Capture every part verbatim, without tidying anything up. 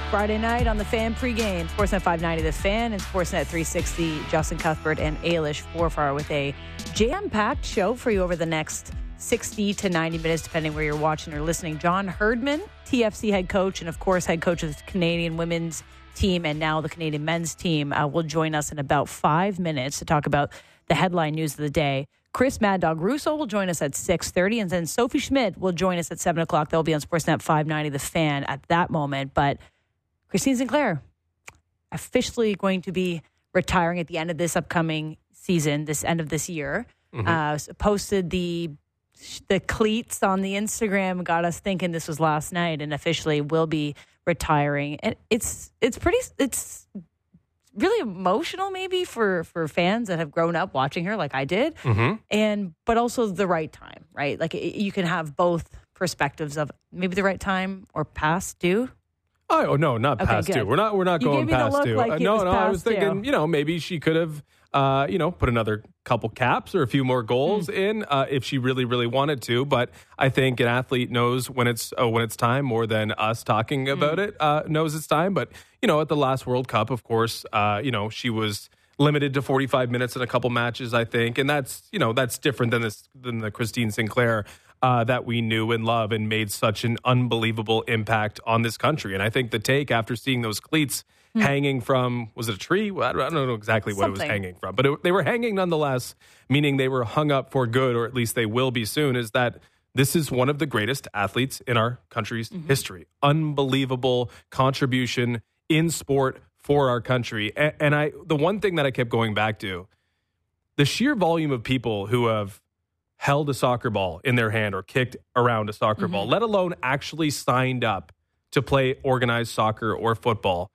Friday night on the Fan pregame. Sportsnet five ninety, The Fan, and Sportsnet three sixty, Justin Cuthbert and Ailish Forfar with a jam-packed show for you over the next sixty to ninety minutes, depending where you're watching or listening. John Herdman, T F C head coach, and of course, head coach of the Canadian women's team and now the Canadian men's team, uh, will join us in about five minutes to talk about the headline news of the day. Chris Mad Dog Russo will join us at six thirty, and then Sophie Schmidt will join us at seven o'clock. They'll be on Sportsnet five ninety, The Fan at that moment. But Christine Sinclair, officially going to be retiring at the end of this upcoming season, this end of this year. Mm-hmm. Uh, posted the the cleats on the Instagram, got us thinking this was last night, and officially will be retiring. And it's it's pretty it's really emotional, maybe for for fans that have grown up watching her, like I did, mm-hmm. and but also the right time, right? Like it, you can have both perspectives of maybe the right time or past due. Oh no, not okay, past good. due. We're not. We're not you going gave me past the look due. Like uh, it no, was no. past I was thinking, due. you know, maybe she could have, uh, you know, put another couple caps or a few more goals mm. in uh, if she really, really wanted to. But I think an athlete knows when it's uh, when it's time more than us talking about mm. it uh, knows it's time. But you know, at the last World Cup, of course, uh, you know, she was limited to forty-five minutes in a couple matches, I think, and that's you know that's different than this than the Christine Sinclair Uh, that we knew and love and made such an unbelievable impact on this country. And I think the take after seeing those cleats mm. hanging from, was it a tree? Well, I don't know exactly what Something. it was hanging from, but it, they were hanging nonetheless, meaning they were hung up for good, or at least they will be soon, is that this is one of the greatest athletes in our country's mm-hmm. history. Unbelievable contribution in sport for our country. And, and I, the one thing that I kept going back to, the sheer volume of people who have held a soccer ball in their hand or kicked around a soccer mm-hmm. ball, let alone actually signed up to play organized soccer or football.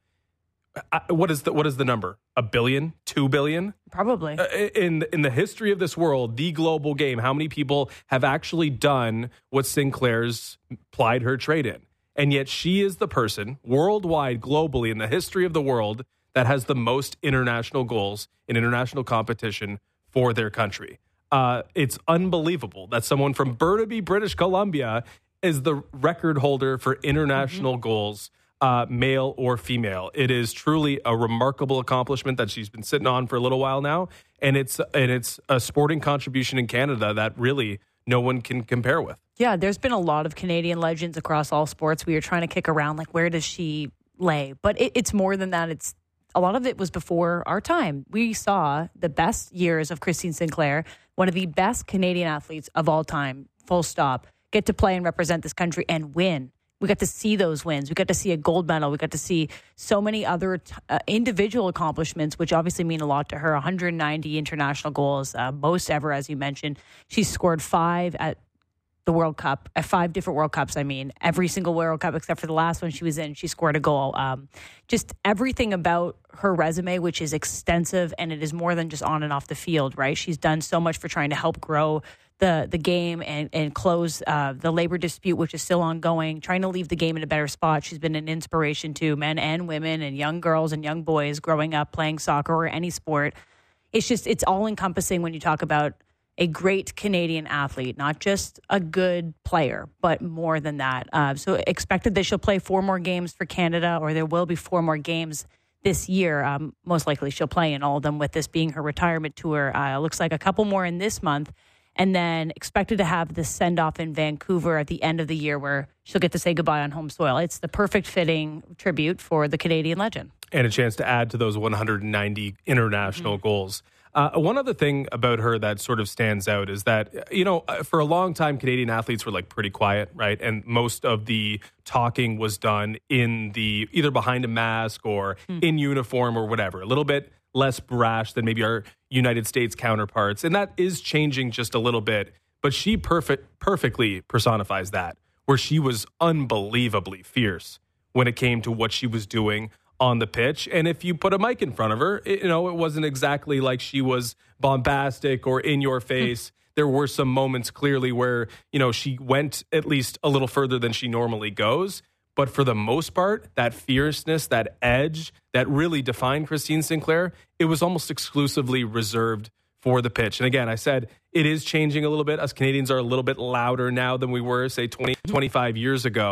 What is the what is the number? A billion? Two billion? Probably. In in the history of this world, the global game, how many people have actually done what Sinclair's plied her trade in? And yet she is the person worldwide, globally, in the history of the world that has the most international goals in international competition for their country. Uh, it's unbelievable that someone from Burnaby, British Columbia, is the record holder for international mm-hmm. goals, uh, male or female. It is truly a remarkable accomplishment that she's been sitting on for a little while now, and it's and it's a sporting contribution in Canada that really no one can compare with. Yeah, there's been a lot of Canadian legends across all sports. We were trying to kick around, like, where does she lay? But it, it's more than that. It's a lot of it was before our time. We saw the best years of Christine Sinclair, one of the best Canadian athletes of all time, full stop, get to play and represent this country and win. We got to see those wins. We got to see a gold medal. We got to see so many other t- uh, individual accomplishments, which obviously mean a lot to her. one hundred ninety international goals, uh, most ever, as you mentioned. She scored five at the World Cup, at five different World Cups, I mean. Every single World Cup except for the last one she was in, she scored a goal. Um, just everything about her resume, which is extensive, and it is more than just on and off the field, right? She's done so much for trying to help grow the the game and, and close uh, the labor dispute, which is still ongoing, trying to leave the game in a better spot. She's been an inspiration to men and women and young girls and young boys growing up playing soccer or any sport. It's just, it's all encompassing when you talk about a great Canadian athlete, not just a good player, but more than that. Uh, so expected that she'll play four more games for Canada, or there will be four more games this year. Um, most likely she'll play in all of them, with this being her retirement tour. Uh, looks like a couple more in this month. And then expected to have the send-off in Vancouver at the end of the year, where she'll get to say goodbye on home soil. It's the perfect fitting tribute for the Canadian legend. And a chance to add to those one hundred ninety international mm-hmm. goals. Uh, one other thing about her that sort of stands out is that, you know, for a long time, Canadian athletes were like pretty quiet, right? And most of the talking was done in the, either behind a mask or mm. in uniform or whatever, a little bit less brash than maybe our United States counterparts. And that is changing just a little bit. But she perfect, perfectly personifies that, where she was unbelievably fierce when it came to what she was doing on the pitch. And if you put a mic in front of her, it, you know, it wasn't exactly like she was bombastic or in your face. There were some moments clearly where, you know, she went at least a little further than she normally goes. But for the most part, that fierceness, that edge that really defined Christine Sinclair, it was almost exclusively reserved for the pitch. And again, I said it is changing a little bit. Us Canadians are a little bit louder now than we were, say, twenty, twenty-five years ago.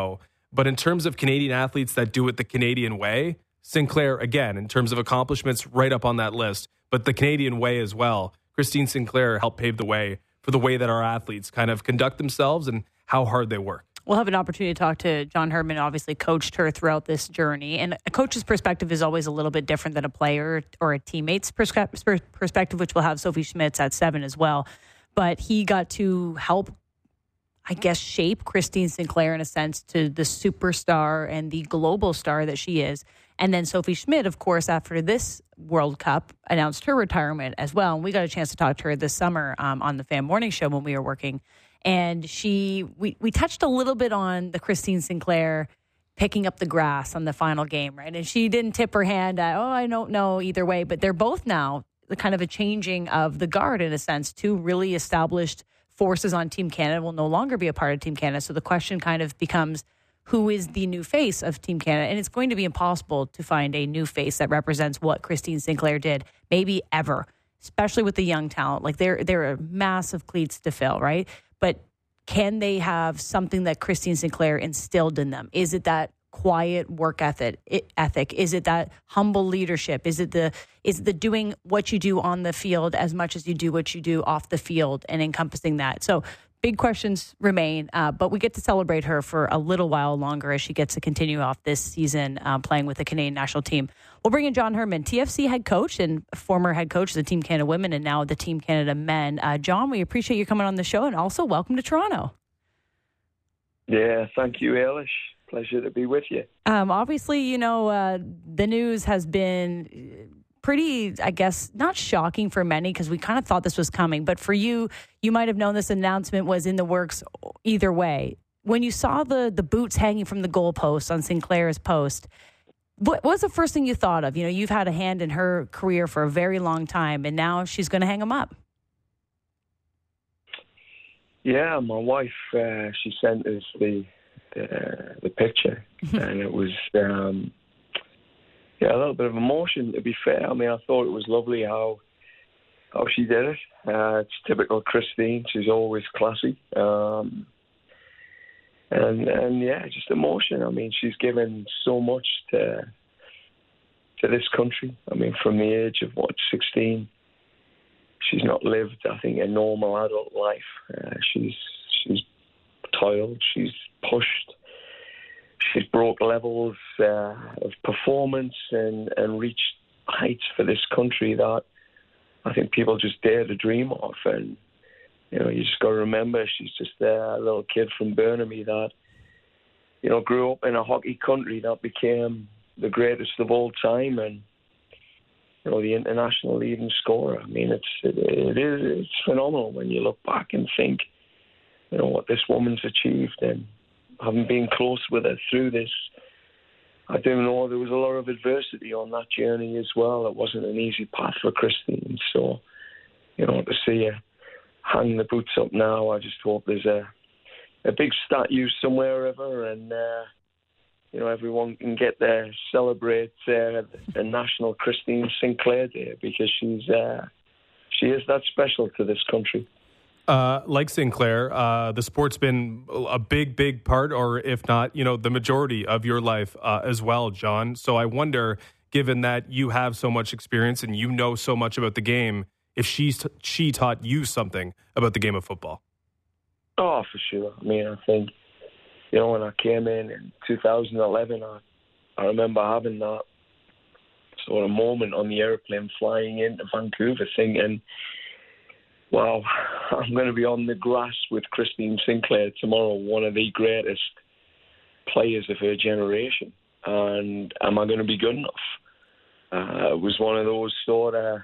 But in terms of Canadian athletes that do it the Canadian way, Sinclair, again, in terms of accomplishments, right up on that list. But the Canadian way as well. Christine Sinclair helped pave the way for the way that our athletes kind of conduct themselves and how hard they work. We'll have an opportunity to talk to John Herdman, obviously coached her throughout this journey. And a coach's perspective is always a little bit different than a player or a teammate's perspective, which we'll have Sophie Schmitz at seven as well. But he got to help, I guess, shape Christine Sinclair in a sense to the superstar and the global star that she is. And then Sophie Schmidt, of course, after this World Cup, announced her retirement as well. And we got a chance to talk to her this summer um, on the Fan Morning Show when we were working. And she, we, we touched a little bit on the Christine Sinclair picking up the grass on the final game, right? And she didn't tip her hand at, oh, I don't know either way. But they're both now the kind of a changing of the guard in a sense. Two really established forces on Team Canada will no longer be a part of Team Canada. So the question kind of becomes, who is the new face of Team Canada? And it's going to be impossible to find a new face that represents what Christine Sinclair did, maybe ever, especially with the young talent. Like they're, they're massive cleats to fill, right? But can they have something that Christine Sinclair instilled in them? Is it that quiet work ethic? Ethic? Is it that humble leadership? Is it the is it the doing what you do on the field as much as you do what you do off the field and encompassing that? So big questions remain, uh, but we get to celebrate her for a little while longer as she gets to continue off this season uh, playing with the Canadian national team. We'll bring in John Herdman, T F C head coach and former head coach of the Team Canada women and now the Team Canada men. Uh, John, we appreciate you coming on the show and also welcome to Toronto. Yeah, thank you, Eilish. Pleasure to be with you. Um, obviously, you know, uh, the news has been pretty, I guess, not shocking for many because we kind of thought this was coming. But for you, you might have known this announcement was in the works either way. When you saw the the boots hanging from the goalpost on Sinclair's post, what was the first thing you thought of? You know, you've had a hand in her career for a very long time, and now she's going to hang them up. Yeah, my wife, uh, she sent us the the, the picture, and it was... Um, Yeah, a little bit of emotion, to be fair. I mean, I thought it was lovely how how she did it. Uh, it's typical Christine. She's always classy. Um, and, and yeah, just emotion. I mean, she's given so much to to this country. I mean, from the age of, what, sixteen, she's not lived, I think, a normal adult life. Uh, she's she's toiled, she's pushed. She's broke levels uh, of performance and, and reached heights for this country that I think people just dare to dream of. And, you know, you just got to remember she's just a little kid from Burnaby that, you know, grew up in a hockey country that became the greatest of all time and, you know, the international leading scorer. I mean, it's it, it is it's phenomenal when you look back and think, you know, what this woman's achieved. And having been close with her through this, I do know there was a lot of adversity on that journey as well. It wasn't an easy path for Christine. So, you know, to see her hang the boots up now, I just hope there's a a big statue somewhere of her and, uh, you know, everyone can get there, celebrate uh, the National Christine Sinclair Day because she's uh, she is that special to this country. Uh, like Sinclair, uh, the sport's been a big, big part, or if not, you know, the majority of your life uh, as well, John. So I wonder, given that you have so much experience and you know so much about the game, if she's she taught you something about the game of football. Oh, for sure. I mean, I think, you know, when I came in in two thousand eleven, I, I remember having that sort of moment on the airplane flying into Vancouver thinking, wow, I'm going to be on the grass with Christine Sinclair tomorrow, one of the greatest players of her generation. And am I going to be good enough? Uh, it was one of those sort of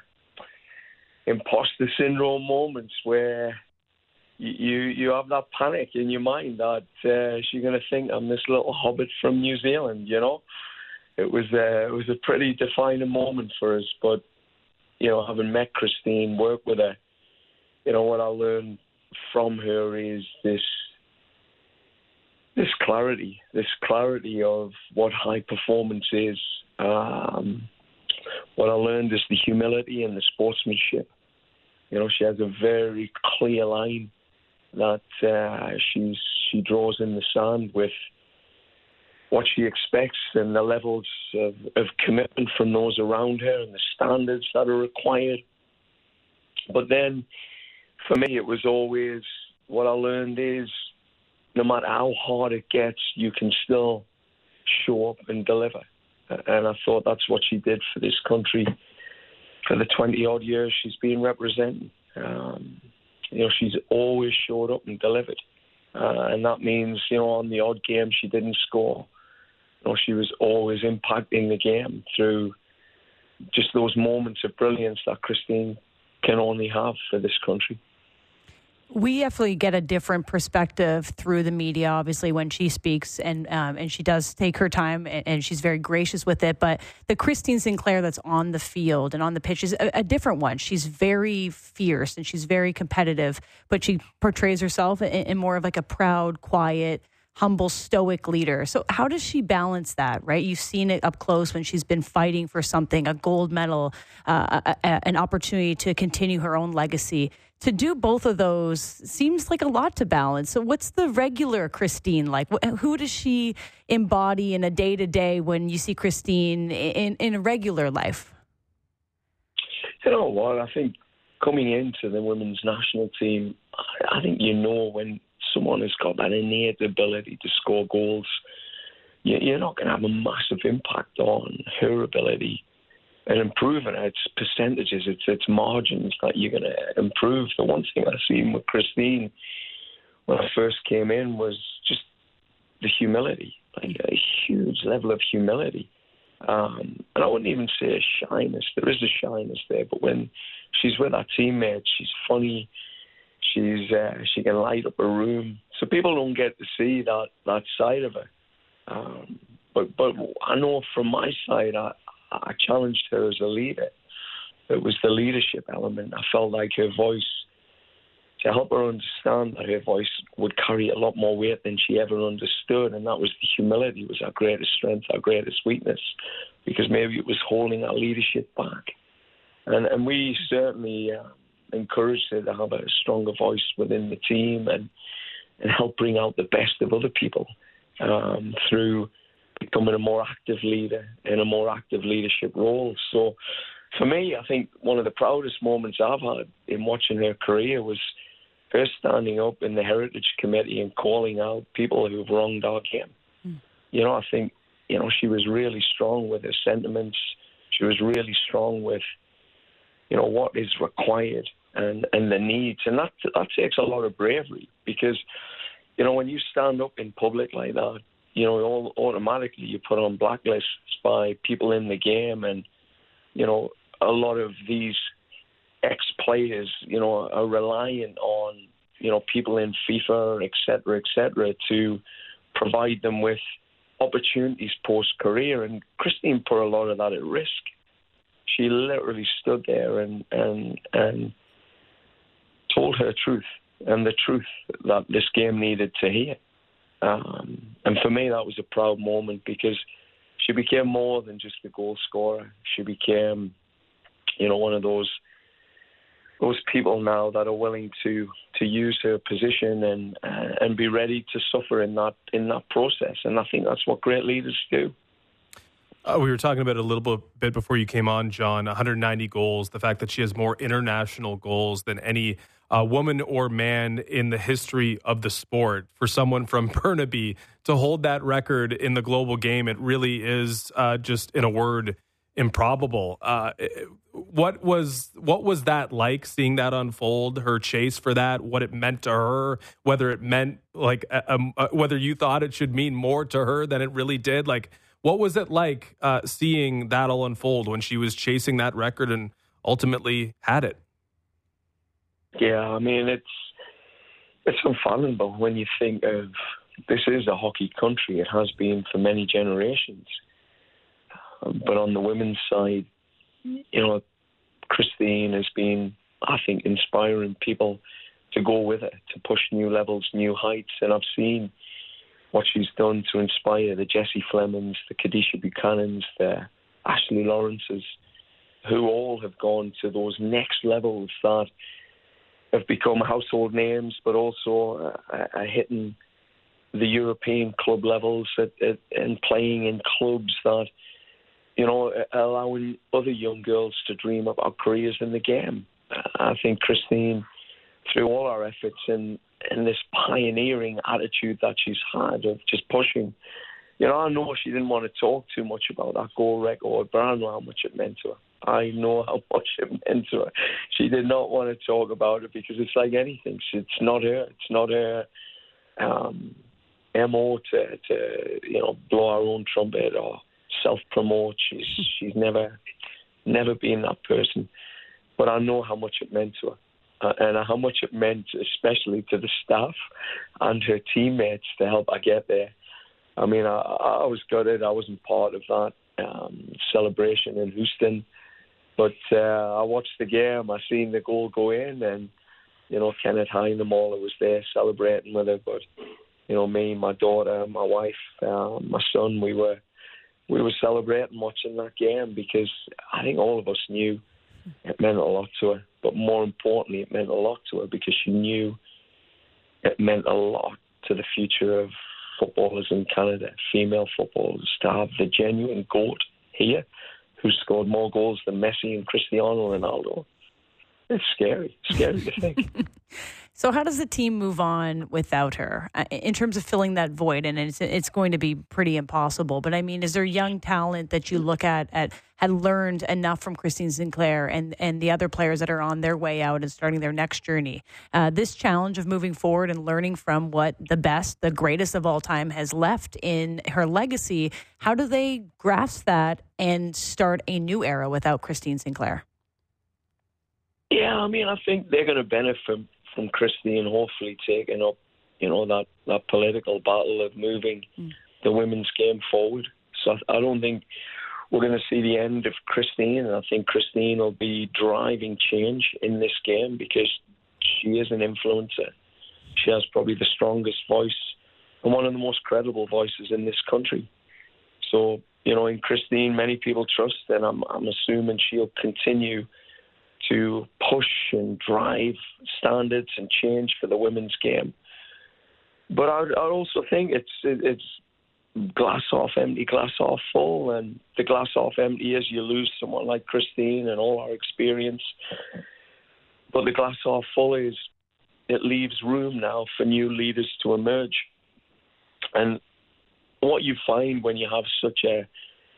imposter syndrome moments where you you have that panic in your mind that uh, she's going to think I'm this little hobbit from New Zealand, you know? It was, uh, it was a pretty defining moment for us. But, you know, having met Christine, worked with her, you know, what I learned from her is this this clarity, this clarity of what high performance is. Um, what I learned is the humility and the sportsmanship. You know, she has a very clear line that uh, she's she draws in the sand with what she expects and the levels of, of commitment from those around her and the standards that are required. But then, for me, it was always, what I learned is, no matter how hard it gets, you can still show up and deliver. And I thought that's what she did for this country for the twenty-odd years she's been representing. Um, you know, she's always showed up and delivered. Uh, and that means, you know, on the odd game she didn't score. You know, she was always impacting the game through just those moments of brilliance that Christine can only have for this country. We definitely get a different perspective through the media, obviously, when she speaks, and um, and she does take her time, and, and she's very gracious with it. But the Christine Sinclair that's on the field and on the pitch is a, a different one. She's very fierce and she's very competitive, but she portrays herself in, in more of like a proud, quiet, humble, stoic leader. So how does she balance that, right? You've seen it up close when she's been fighting for something, a gold medal, uh, a, a, an opportunity to continue her own legacy. To do both of those seems like a lot to balance. So what's the regular Christine like? Who does she embody in a day-to-day when you see Christine in, in a regular life? You know what? I think coming into the women's national team, I think you know when someone has got that innate ability to score goals, you're not going to have a massive impact on her ability and improving its percentages, its its margins that you're going to improve. The one thing I've seen with Christine when I first came in was just the humility, like a huge level of humility. Um, and I wouldn't even say a shyness. There is a shyness there, but when she's with her teammates, she's funny. She's uh, she can light up a room, so people don't get to see that that side of her. Um, but but I know from my side, I. I challenged her as a leader. It was the leadership element. I felt like her voice, to help her understand that her voice would carry a lot more weight than she ever understood, and that was the humility was our greatest strength, our greatest weakness, because maybe it was holding our leadership back. And, and we certainly uh, encouraged her to have a stronger voice within the team and, and help bring out the best of other people um, through becoming a more active leader in a more active leadership role. So for me, I think one of the proudest moments I've had in watching her career was her standing up in the Heritage Committee and calling out people who've wronged our game. Mm. You know, I think, you know, she was really strong with her sentiments. She was really strong with, you know, what is required and, and the needs. And that that takes a lot of bravery because, you know, when you stand up in public like that, you know, all, automatically you put on blacklists by people in the game, and, you know, a lot of these ex-players, you know, are reliant on, you know, people in FIFA, et cetera, et cetera, to provide them with opportunities post-career. And Christine put a lot of that at risk. She literally stood there and, and, and told her truth, and the truth that this game needed to hear. Um, and for me, that was a proud moment because she became more than just a goal scorer. She became, you know, one of those those people now that are willing to, to use her position and uh, and be ready to suffer in that in that process. And I think that's what great leaders do. Uh, we were talking about it a little bit before you came on, John. one hundred ninety goals. The fact that she has more international goals than any uh, woman or man in the history of the sport. For someone from Burnaby to hold that record in the global game, it really is uh, just, in a word, improbable. Uh, what was what was that like? Seeing that unfold, her chase for that, what it meant to her, whether it meant like um, uh, whether you thought it should mean more to her than it really did, like. What was it like uh, seeing that all unfold when she was chasing that record and ultimately had it? Yeah, I mean, it's it's unfathomable when you think of this is a hockey country. It has been for many generations. Um, but on the women's side, you know, Christine has been, I think, inspiring people to go with her, to push new levels, new heights. And I've seen what she's done to inspire the Jessie Flemings, the Kadisha Buchanans, the Ashley Lawrences, who all have gone to those next levels that have become household names, but also are, are hitting the European club levels at, at, and playing in clubs that, you know, allowing other young girls to dream about careers in the game. I think Christine, through all our efforts and, and this pioneering attitude that she's had of just pushing, you know, I know she didn't want to talk too much about that goal record, but I know how much it meant to her. I know how much it meant to her. She did not want to talk about it because it's like anything. It's not her. It's not her um, M O to, to, you know, blow her own trumpet or self-promote. She's she's never, never been that person. But I know how much it meant to her. Uh, and how much it meant especially to the staff and her teammates to help her get there. I mean, I, I was gutted. I wasn't part of that um, celebration in Houston. But uh, I watched the game. I seen the goal go in. And, you know, Kenneth Heinemoller was there celebrating with her. But, you know, me, my daughter, my wife, uh, my son, we were we were celebrating watching that game because I think all of us knew it meant a lot to her. But more importantly, it meant a lot to her because she knew it meant a lot to the future of footballers in Canada, female footballers, to have the genuine GOAT here who scored more goals than Messi and Cristiano Ronaldo. It's scary, scary to think. So how does the team move on without her in terms of filling that void? And it's, it's going to be pretty impossible. But I mean, is there young talent that you look at, at had learned enough from Christine Sinclair and, and the other players that are on their way out and starting their next journey? Uh, this challenge of moving forward and learning from what the best, the greatest of all time has left in her legacy, how do they grasp that and start a new era without Christine Sinclair? Yeah, I mean, I think they're going to benefit from, from Christine hopefully taking up, you know, that, that political battle of moving mm. the women's game forward. So I, I don't think we're going to see the end of Christine. And I think Christine will be driving change in this game because she is an influencer. She has probably the strongest voice and one of the most credible voices in this country. So, you know, in Christine, many people trust, and I'm, I'm assuming she'll continue to push and drive standards and change for the women's game. But I, I also think it's it's glass half empty, glass half full, and the glass half empty is you lose someone like Christine and all our experience. But the glass half full is it leaves room now for new leaders to emerge. And what you find when you have such a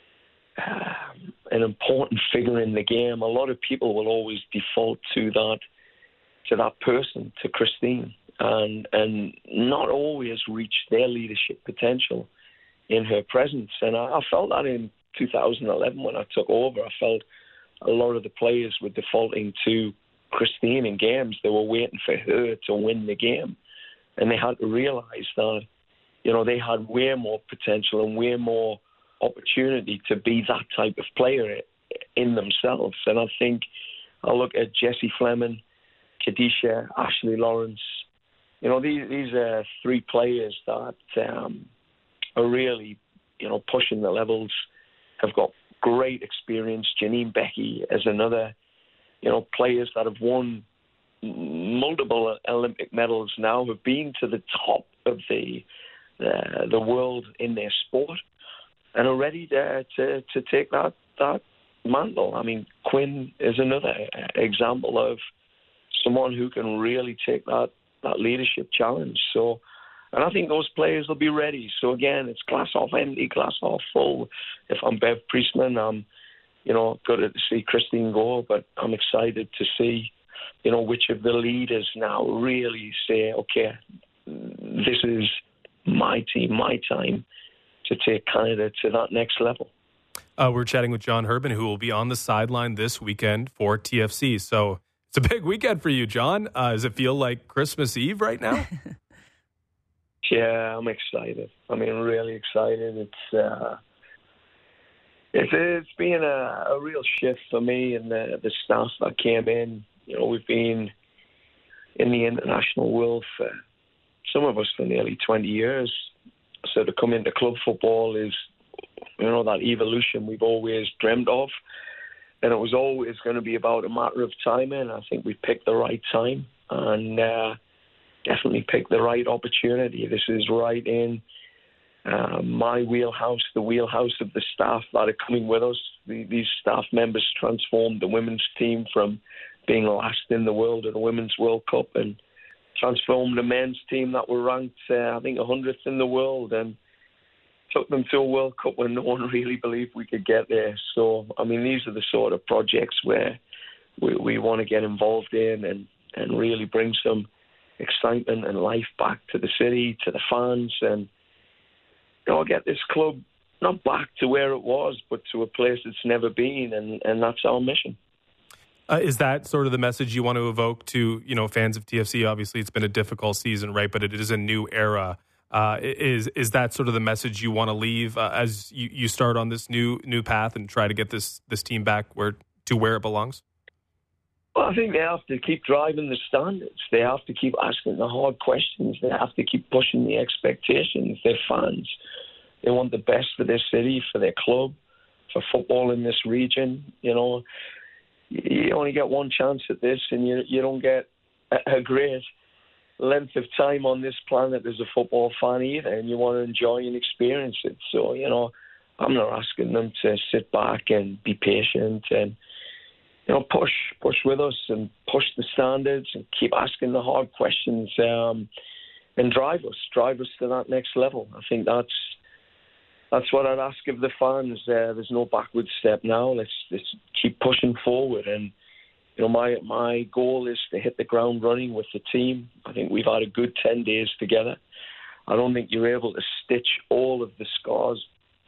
Um, an important figure in the game, a lot of people will always default to that to that person, to Christine, and and not always reach their leadership potential in her presence. And I, I felt that in two thousand eleven when I took over. I felt a lot of the players were defaulting to Christine in games. They were waiting for her to win the game, and they had to realize that, you know, they had way more potential and way more opportunity to be that type of player in themselves. And I think I look at Jessie Fleming, Kadisha, Ashley Lawrence. You know, these these are three players that um, are really, you know, pushing the levels, have got great experience. Janine Becky is another, you know, players that have won multiple Olympic medals now, have been to the top of the uh, the world in their sport, and are ready to, to, to take that, that mantle. I mean, Quinn is another example of someone who can really take that, that leadership challenge. So, and I think those players will be ready. So again, it's glass half empty, glass half full. If I'm Bev Priestman, I'm, you know, good to see Christine go, but I'm excited to see, you know, which of the leaders now really say, okay, this is my team, my time to take Canada to that next level. Uh, we're chatting with John Herdman, who will be on the sideline this weekend for T F C. So it's a big weekend for you, John. Uh, does it feel like Christmas Eve right now? Yeah, I'm excited. I mean, really excited. It's uh, it's it's been a, a real shift for me and the, the staff that came in. You know, we've been in the international world for some of us for nearly twenty years. So to come into club football is, you know, that evolution we've always dreamt of. And it was always going to be about a matter of timing. I think we picked the right time. And uh, definitely picked the right opportunity. This is right in uh, my wheelhouse, the wheelhouse of the staff that are coming with us. The, these staff members transformed the women's team from being last in the world at the Women's World Cup and transformed the men's team that were ranked, uh, I think, one hundredth in the world, and took them to a World Cup when no one really believed we could get there. So, I mean, these are the sort of projects where we, we want to get involved in and, and really bring some excitement and life back to the city, to the fans, and, you know, get this club not back to where it was, but to a place it's never been, and, and that's our mission. Uh, is that sort of the message you want to evoke to, you know, fans of T F C? Obviously, it's been a difficult season, right? But it is a new era. Uh, is is that sort of the message you want to leave uh, as you, you start on this new new path and try to get this this team back where to where it belongs? Well, I think they have to keep driving the standards. They have to keep asking the hard questions. They have to keep pushing the expectations. Their fans, they want the best for their city, for their club, for football in this region. You know, you only get one chance at this, and you you don't get a, a great length of time on this planet as a football fan either, and you want to enjoy and experience it. So, you know, I'm not asking them to sit back and be patient and, you know, push, push with us and push the standards and keep asking the hard questions um, and drive us, drive us to that next level. I think that's that's what I'd ask of the fans. Uh, there's no backward step now. Let's, let's keep pushing forward. And, you know, my my goal is to hit the ground running with the team. I think we've had a good ten days together. I don't think you're able to stitch all of the scars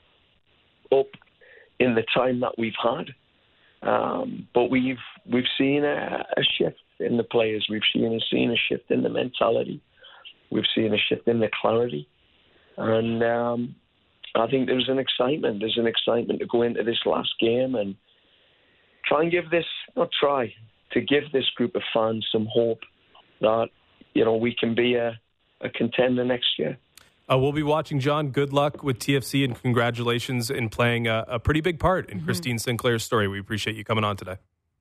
up in the time that we've had. Um, but we've we've seen a, a shift in the players. We've seen a, seen a shift in the mentality. We've seen a shift in the clarity. And um, I think there's an excitement. There's an excitement to go into this last game and try and give this, not try, to give this group of fans some hope that, you know, we can be a, a contender next year. Uh, we'll be watching, John. Good luck with T F C and congratulations in playing a, a pretty big part in mm-hmm. Christine Sinclair's story. We appreciate you coming on today.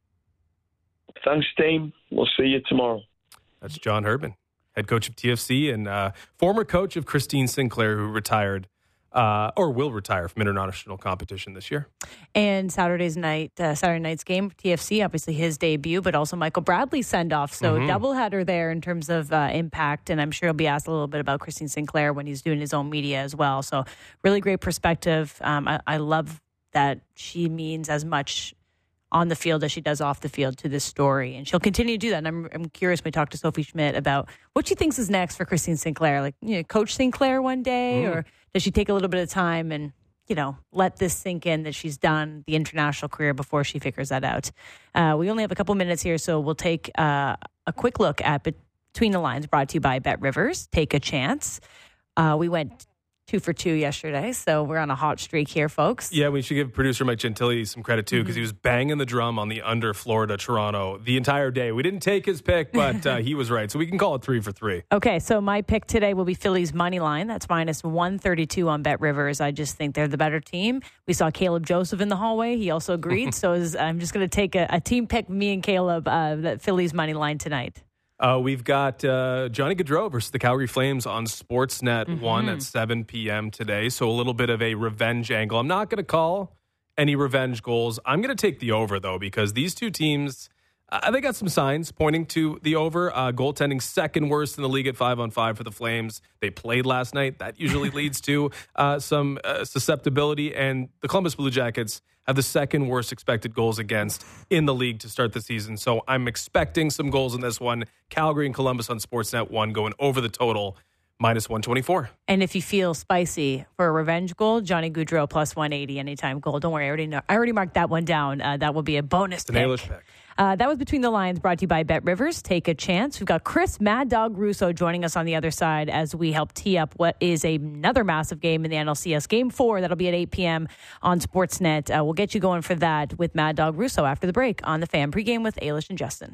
Thanks, team. We'll see you tomorrow. That's John Herdman, head coach of T F C and uh, former coach of Christine Sinclair, who retired Uh, or will retire from international competition this year. And Saturday's night, uh, Saturday night's game, T F C, obviously his debut, but also Michael Bradley's send-off. So mm-hmm. doubleheader there in terms of uh, impact. And I'm sure he'll be asked a little bit about Christine Sinclair when he's doing his own media as well. So really great perspective. Um, I, I love that she means as much on the field as she does off the field to this story. And she'll continue to do that. And I'm, I'm curious when we talk to Sophie Schmidt about what she thinks is next for Christine Sinclair. Like, you know, coach Sinclair one day, mm. or does she take a little bit of time and, you know, let this sink in that she's done the international career before she figures that out? Uh, we only have a couple minutes here, so we'll take uh, a quick look at Between the Lines, brought to you by Bet Rivers. Take a chance. Uh, we went two for two yesterday, so we're on a hot streak here, folks. Yeah, we should give producer Mike Gentili some credit, too, because mm-hmm. he was banging the drum on the under Florida-Toronto the entire day. We didn't take his pick, but uh, he was right, so we can call it three for three. Okay, so my pick today will be Philly's money line. That's minus one thirty-two on Bet Rivers. I just think they're the better team. We saw Caleb Joseph in the hallway. He also agreed, so is, I'm just going to take a, a team pick, me and Caleb, uh, that Philly's money line tonight. Uh, we've got uh, Johnny Gaudreau versus the Calgary Flames on Sportsnet mm-hmm. one at seven p.m. today. So a little bit of a revenge angle. I'm not going to call any revenge goals. I'm going to take the over, though, because these two teams, uh, they got some signs pointing to the over. Uh, goaltending second worst in the league at five on five for the Flames. They played last night. That usually leads to uh, some uh, susceptibility. And the Columbus Blue Jackets have the second worst expected goals against in the league to start the season. So I'm expecting some goals in this one. Calgary and Columbus on Sportsnet one going over the total, minus one twenty-four. And if you feel spicy for a revenge goal, Johnny Gaudreau plus one eighty anytime goal. Don't worry, I already know. I already marked that one down. Uh, that will be a bonus pick. An pick. Uh, that was Between the Lines, brought to you by Bet Rivers. Take a chance. We've got Chris Mad Dog Russo joining us on the other side as we help tee up what is a, another massive game in the N L C S. Game four, that'll be at eight p.m. on Sportsnet. Uh, we'll get you going for that with Mad Dog Russo after the break on The Fan. Pregame with Ailish and Justin.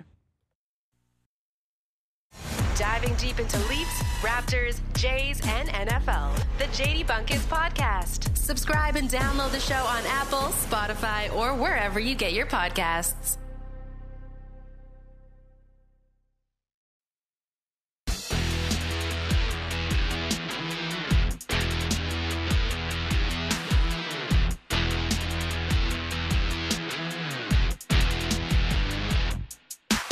Diving deep into Leafs, Raptors, Jays, and N F L. The J D Bunkis Podcast. Subscribe and download the show on Apple, Spotify, or wherever you get your podcasts.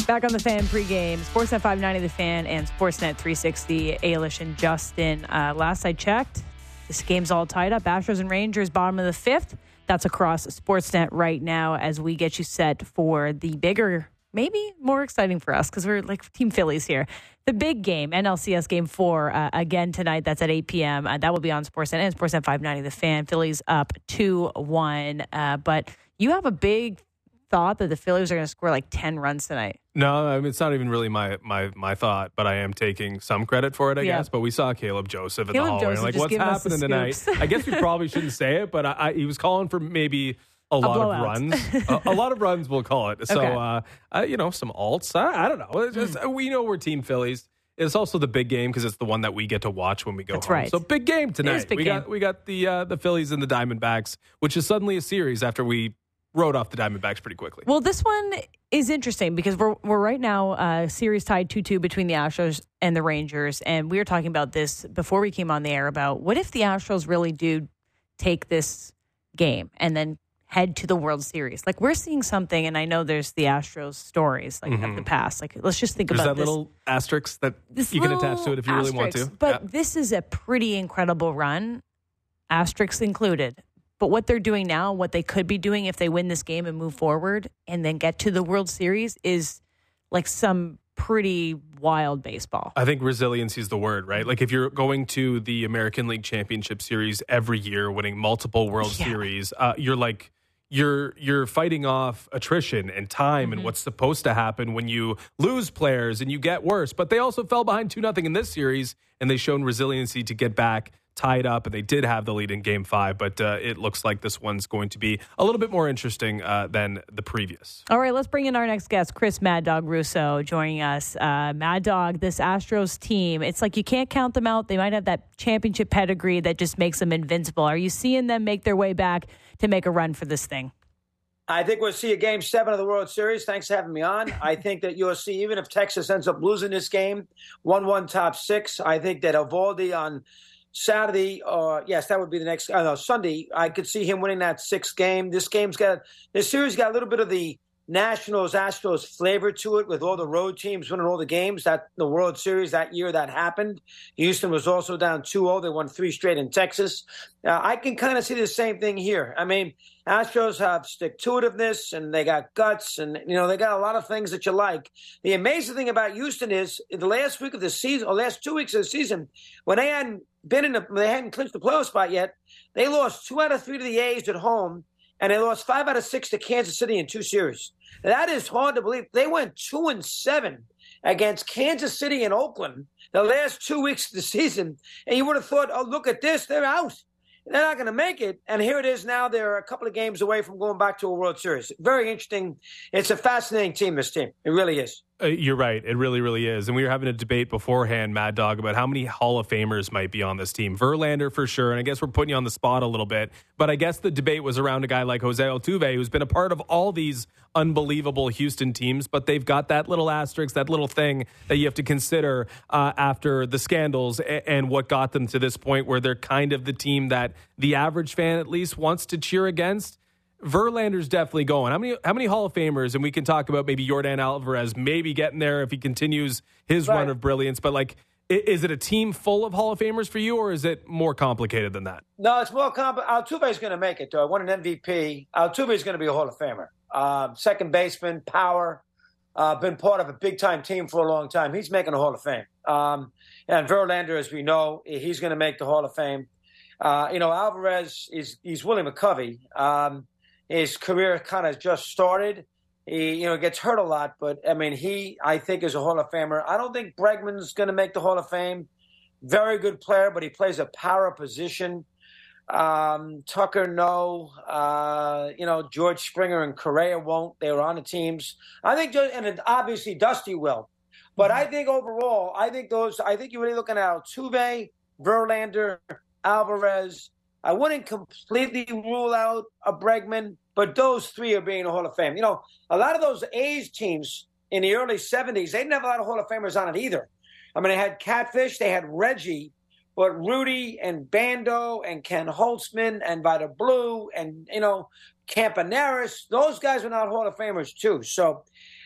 Back on the Fan pregame, Sportsnet five ninety The Fan and Sportsnet three sixty, Ailish and Justin. Uh, last I checked, this game's all tied up. Astros and Rangers, bottom of the fifth. That's across Sportsnet right now as we get you set for the bigger, maybe more exciting for us because we're like Team Phillies here. The big game, N L C S Game four, uh, again tonight. That's at eight p.m. Uh, that will be on Sportsnet and Sportsnet five ninety The Fan. Phillies up two one. Uh, but you have a big thought that the Phillies are going to score like ten runs tonight. No, I mean, it's not even really my, my, my thought, but I am taking some credit for it, I yeah. guess. But we saw Caleb Joseph in Caleb the hallway. Joseph Like, just what's happening tonight? I guess we probably shouldn't say it, but I, I, he was calling for maybe a, a lot blowout. of runs. a, a lot of runs, we'll call it. So, okay. uh, uh, you know, some alts. I, I don't know. It's just, mm. We know we're Team Phillies. It's also the big game because it's the one that we get to watch when we go That's home. Right. So big game tonight. Big we game. got we got the uh, the Phillies and the Diamondbacks, which is suddenly a series after we rode off the Diamondbacks pretty quickly. Well, this one is interesting because we're we're right now uh, series tied two two between the Astros and the Rangers, and we were talking about this before we came on the air about what if the Astros really do take this game and then head to the World Series. Like, we're seeing something, and I know there's the Astros stories like mm-hmm. of the past. Like, let's just think there's about that this. little asterisk that this you can attach to it if you really want to. But yeah. this is a pretty incredible run, asterisks included. But what they're doing now, what they could be doing if they win this game and move forward and then get to the World Series is like some pretty wild baseball. I think resiliency is the word, right? Like if you're going to the American League Championship Series every year, winning multiple World yeah. Series, uh, you're like, You're you're fighting off attrition and time mm-hmm. and what's supposed to happen when you lose players and you get worse. But they also fell behind two nothing in this series, and they've shown resiliency to get back tied up, and they did have the lead in Game five. But uh, it looks like this one's going to be a little bit more interesting uh, than the previous. All right, let's bring in our next guest, Chris Mad Dog Russo, joining us. Uh, Mad Dog, this Astros team, it's like you can't count them out. They might have that championship pedigree that just makes them invincible. Are you seeing them make their way back to make a run for this thing? I think we'll see a game seven of the World Series. Thanks for having me on. I think that you'll see, even if Texas ends up losing this game, one one top six, I think that Eovaldi on Saturday, or yes, that would be the next, I don't know, Sunday, I could see him winning that sixth game. This game's got, this series got a little bit of the Nationals, Astros flavor to it with all the road teams winning all the games. That the World Series that year that happened. Houston was also down two oh. They won three straight in Texas. Uh, I can kind of see the same thing here. I mean, Astros have stick-to-itiveness and they got guts and, you know, they got a lot of things that you like. The amazing thing about Houston is in the last week of the season, or last two weeks of the season, when they hadn't been in the, they hadn't clinched the playoff spot yet, they lost two out of three to the A's at home. And they lost five out of six to Kansas City in two series. That is hard to believe. They went two and seven against Kansas City and Oakland the last two weeks of the season. And you would have thought, oh, look at this. They're out. They're not going to make it. And here it is now. They're a couple of games away from going back to a World Series. Very interesting. It's a fascinating team, this team. It really is. Uh, you're right. It really, really is. And we were having a debate beforehand, Mad Dog, about how many Hall of Famers might be on this team. Verlander for sure. And I guess we're putting you on the spot a little bit. But I guess the debate was around a guy like Jose Altuve, who's been a part of all these unbelievable Houston teams. But they've got that little asterisk, that little thing that you have to consider uh, after the scandals and, and what got them to this point where they're kind of the team that the average fan at least wants to cheer against. Verlander's definitely going. How many how many Hall of Famers, and we can talk about maybe Yordan Alvarez maybe getting there if he continues his right. run of brilliance, but like, is it a team full of Hall of Famers for you, or is it more complicated than that? No, it's more complicated. Altuve's going to make it, though. I won an M V P. Altuve's going to be a Hall of Famer. Uh, second baseman, power, uh, been part of a big-time team for a long time. He's making a Hall of Fame. Um, and Verlander, as we know, he's going to make the Hall of Fame. Uh, you know, Alvarez is he's Willie McCovey. Um, His career kind of just started. He, you know, gets hurt a lot, but I mean, he, I think, is a Hall of Famer. I don't think Bregman's going to make the Hall of Fame. Very good player, but he plays a power position. Um, Tucker, no. Uh, you know, George Springer and Correa won't. They were on the teams. I think, and obviously Dusty will. But I think overall, I think those. I think you're really looking at Altuve, Verlander, Alvarez. I wouldn't completely rule out a Bregman, but those three are being a Hall of Fame. You know, a lot of those A's teams in the early seventies, they didn't have a lot of Hall of Famers on it either. I mean, they had Catfish, they had Reggie, but Rudy and Bando and Ken Holtzman and Vida Blue and, you know, Campaneris, those guys were not Hall of Famers too. So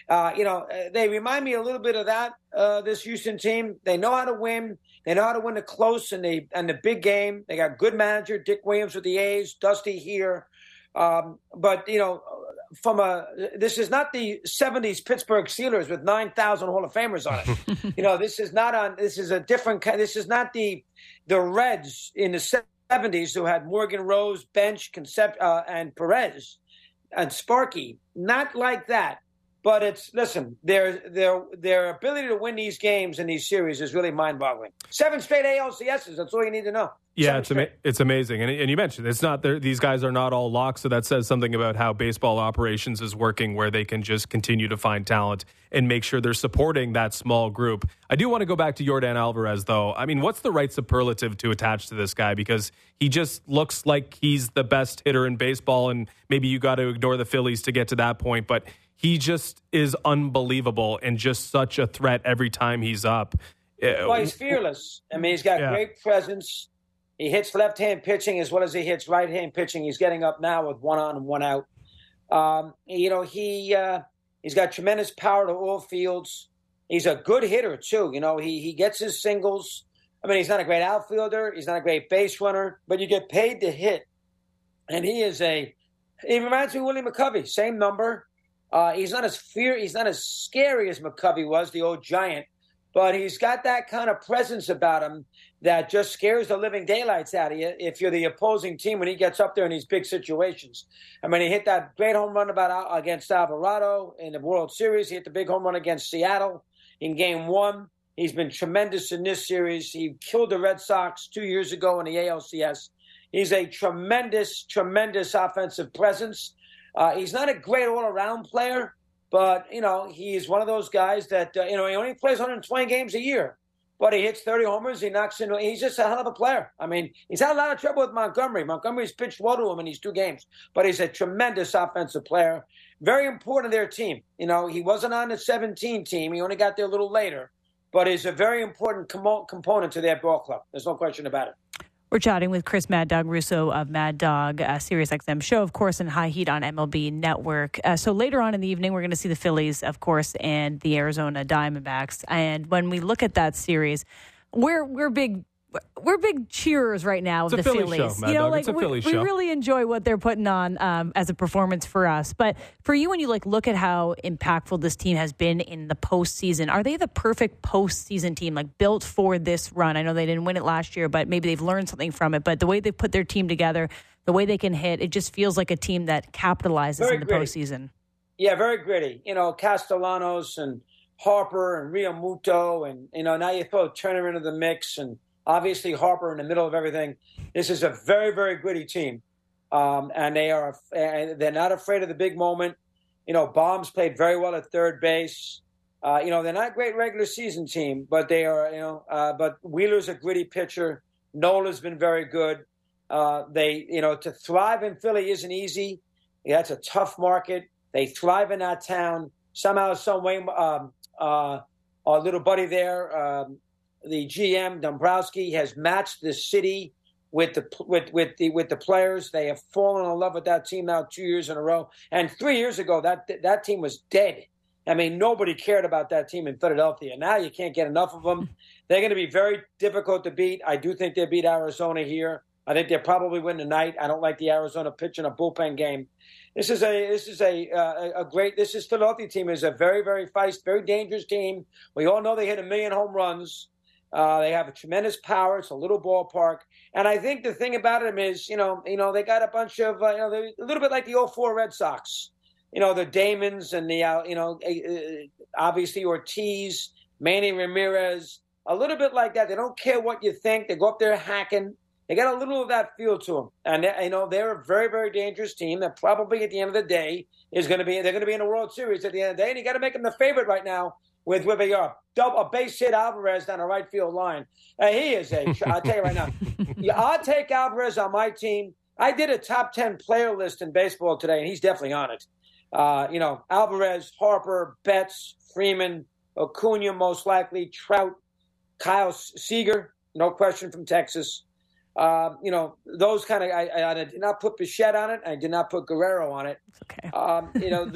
Uh, you know, they remind me a little bit of that, uh, this Houston team. They know how to win. They know how to win the close and the, and the big game. They got good manager, Dick Williams with the A's, Dusty here. Um, but, you know, from a this is not the seventies Pittsburgh Steelers with nine thousand Hall of Famers on it. you know, this is not on – this is a different – this is not the the Reds in the seventies who had Morgan Rose, Bench, Concept, uh, and Perez and Sparky. Not like that. But it's listen, their their their ability to win these games and these series is really mind-boggling. Seven straight A L C S's. That's all you need to know. Yeah, it's ama- it's amazing, and and you mentioned it's not these guys are not all locked, so that says something about how baseball operations is working, where they can just continue to find talent and make sure they're supporting that small group. I do want to go back to Yordan Alvarez, though. I mean, what's the right superlative to attach to this guy? Because he just looks like he's the best hitter in baseball, and maybe you got to ignore the Phillies to get to that point, but he just is unbelievable and just such a threat every time he's up. Well, he's fearless. I mean, he's got yeah. great presence. He hits left-hand pitching as well as he hits right-hand pitching. He's getting up now with one on and one out. Um, you know, he uh, he's got tremendous power to all fields. He's a good hitter too. You know, he he gets his singles. I mean, he's not a great outfielder. He's not a great base runner, but you get paid to hit. And he is a. He reminds me of Willie McCovey. Same number. Uh, he's not as fear. He's not as scary as McCovey was, the old giant, but he's got that kind of presence about him that just scares the living daylights out of you if you're the opposing team when he gets up there in these big situations. I mean, he hit that great home run about against Alvarado in the World Series. He hit the big home run against Seattle in Game One. He's been tremendous in this series. He killed the Red Sox two years ago in the A L C S. He's a tremendous, tremendous offensive presence. Uh, he's not a great all-around player, but, you know, he's one of those guys that, uh, you know, he only plays one hundred twenty games a year, but he hits thirty homers. He knocks in. He's just a hell of a player. I mean, he's had a lot of trouble with Montgomery. Montgomery's pitched well to him in these two games, but he's a tremendous offensive player. Very important to their team. You know, he wasn't on the seventeen team. He only got there a little later, but he's a very important com- component to their ball club. There's no question about it. We're chatting with Chris Mad Dog Russo of Mad Dog, a Sirius X M show, of course, and High Heat on M L B Network. Uh, so later on in the evening, we're going to see the Phillies, of course, and the Arizona Diamondbacks. And when we look at that series, we're we're big we're big cheerers right now of it's the a Philly Phillies. Show, Mad you know, Dog. like it's a we, Philly we show. really enjoy what they're putting on um, as a performance for us. But for you, when you like look at how impactful this team has been in the postseason, are they the perfect postseason team, like built for this run? I know they didn't win it last year, but maybe they've learned something from it. But the way they put their team together, the way they can hit, it just feels like a team that capitalizes very in the gritty. postseason. Yeah, very gritty. You know, Castellanos and Harper and Realmuto, and you know now you throw Turner into the mix, and obviously Harper in the middle of everything. This is a very, very gritty team, um, and they are they're not afraid of the big moment. You know, Bombs played very well at third base. Uh, you know, they're not a great regular season team, but they are. You know, uh, but Wheeler's a gritty pitcher. Nola's been very good. Uh, they, you know, to thrive in Philly isn't easy. Yeah, it's a tough market. They thrive in that town. Somehow, some way, um, uh, our little buddy there. Um, The G M Dombrowski has matched the city with the with with the with the players. They have fallen in love with that team now two years in a row. And three years ago, that that team was dead. I mean, nobody cared about that team in Philadelphia. Now you can't get enough of them. They're going to be very difficult to beat. I do think they beat Arizona here. I think they'll probably win tonight. I don't like the Arizona pitch in a bullpen game. This is a this is a uh, a great. This is Philadelphia team is a very very feisty, very dangerous team. We all know they hit a million home runs. Uh, they have a tremendous power. It's a little ballpark, and I think the thing about them is, you know, you know, they got a bunch of, uh, you know, they're a little bit like the oh four Red Sox. You know, the Damons and the, uh, you know, uh, obviously Ortiz, Manny Ramirez, a little bit like that. They don't care what you think. They go up there hacking. They got a little of that feel to them, and they, you know, they're a very, very dangerous team that probably at the end of the day is going to be. They're going to be in the World Series at the end of the day, and you got to make them the favorite right now. With with a uh, double a base hit Alvarez down the right field line, uh, he is a. I'll tell you right now, yeah, I'll take Alvarez on my team. I did a top ten player list in baseball today, and he's definitely on it. Uh, you know, Alvarez, Harper, Betts, Freeman, Acuna, most likely, Trout, Kyle Seager, no question from Texas. Uh, you know, those kind of. I, I, I did not put Bichette on it. I did not put Guerrero on it. It's okay. Um, you know, the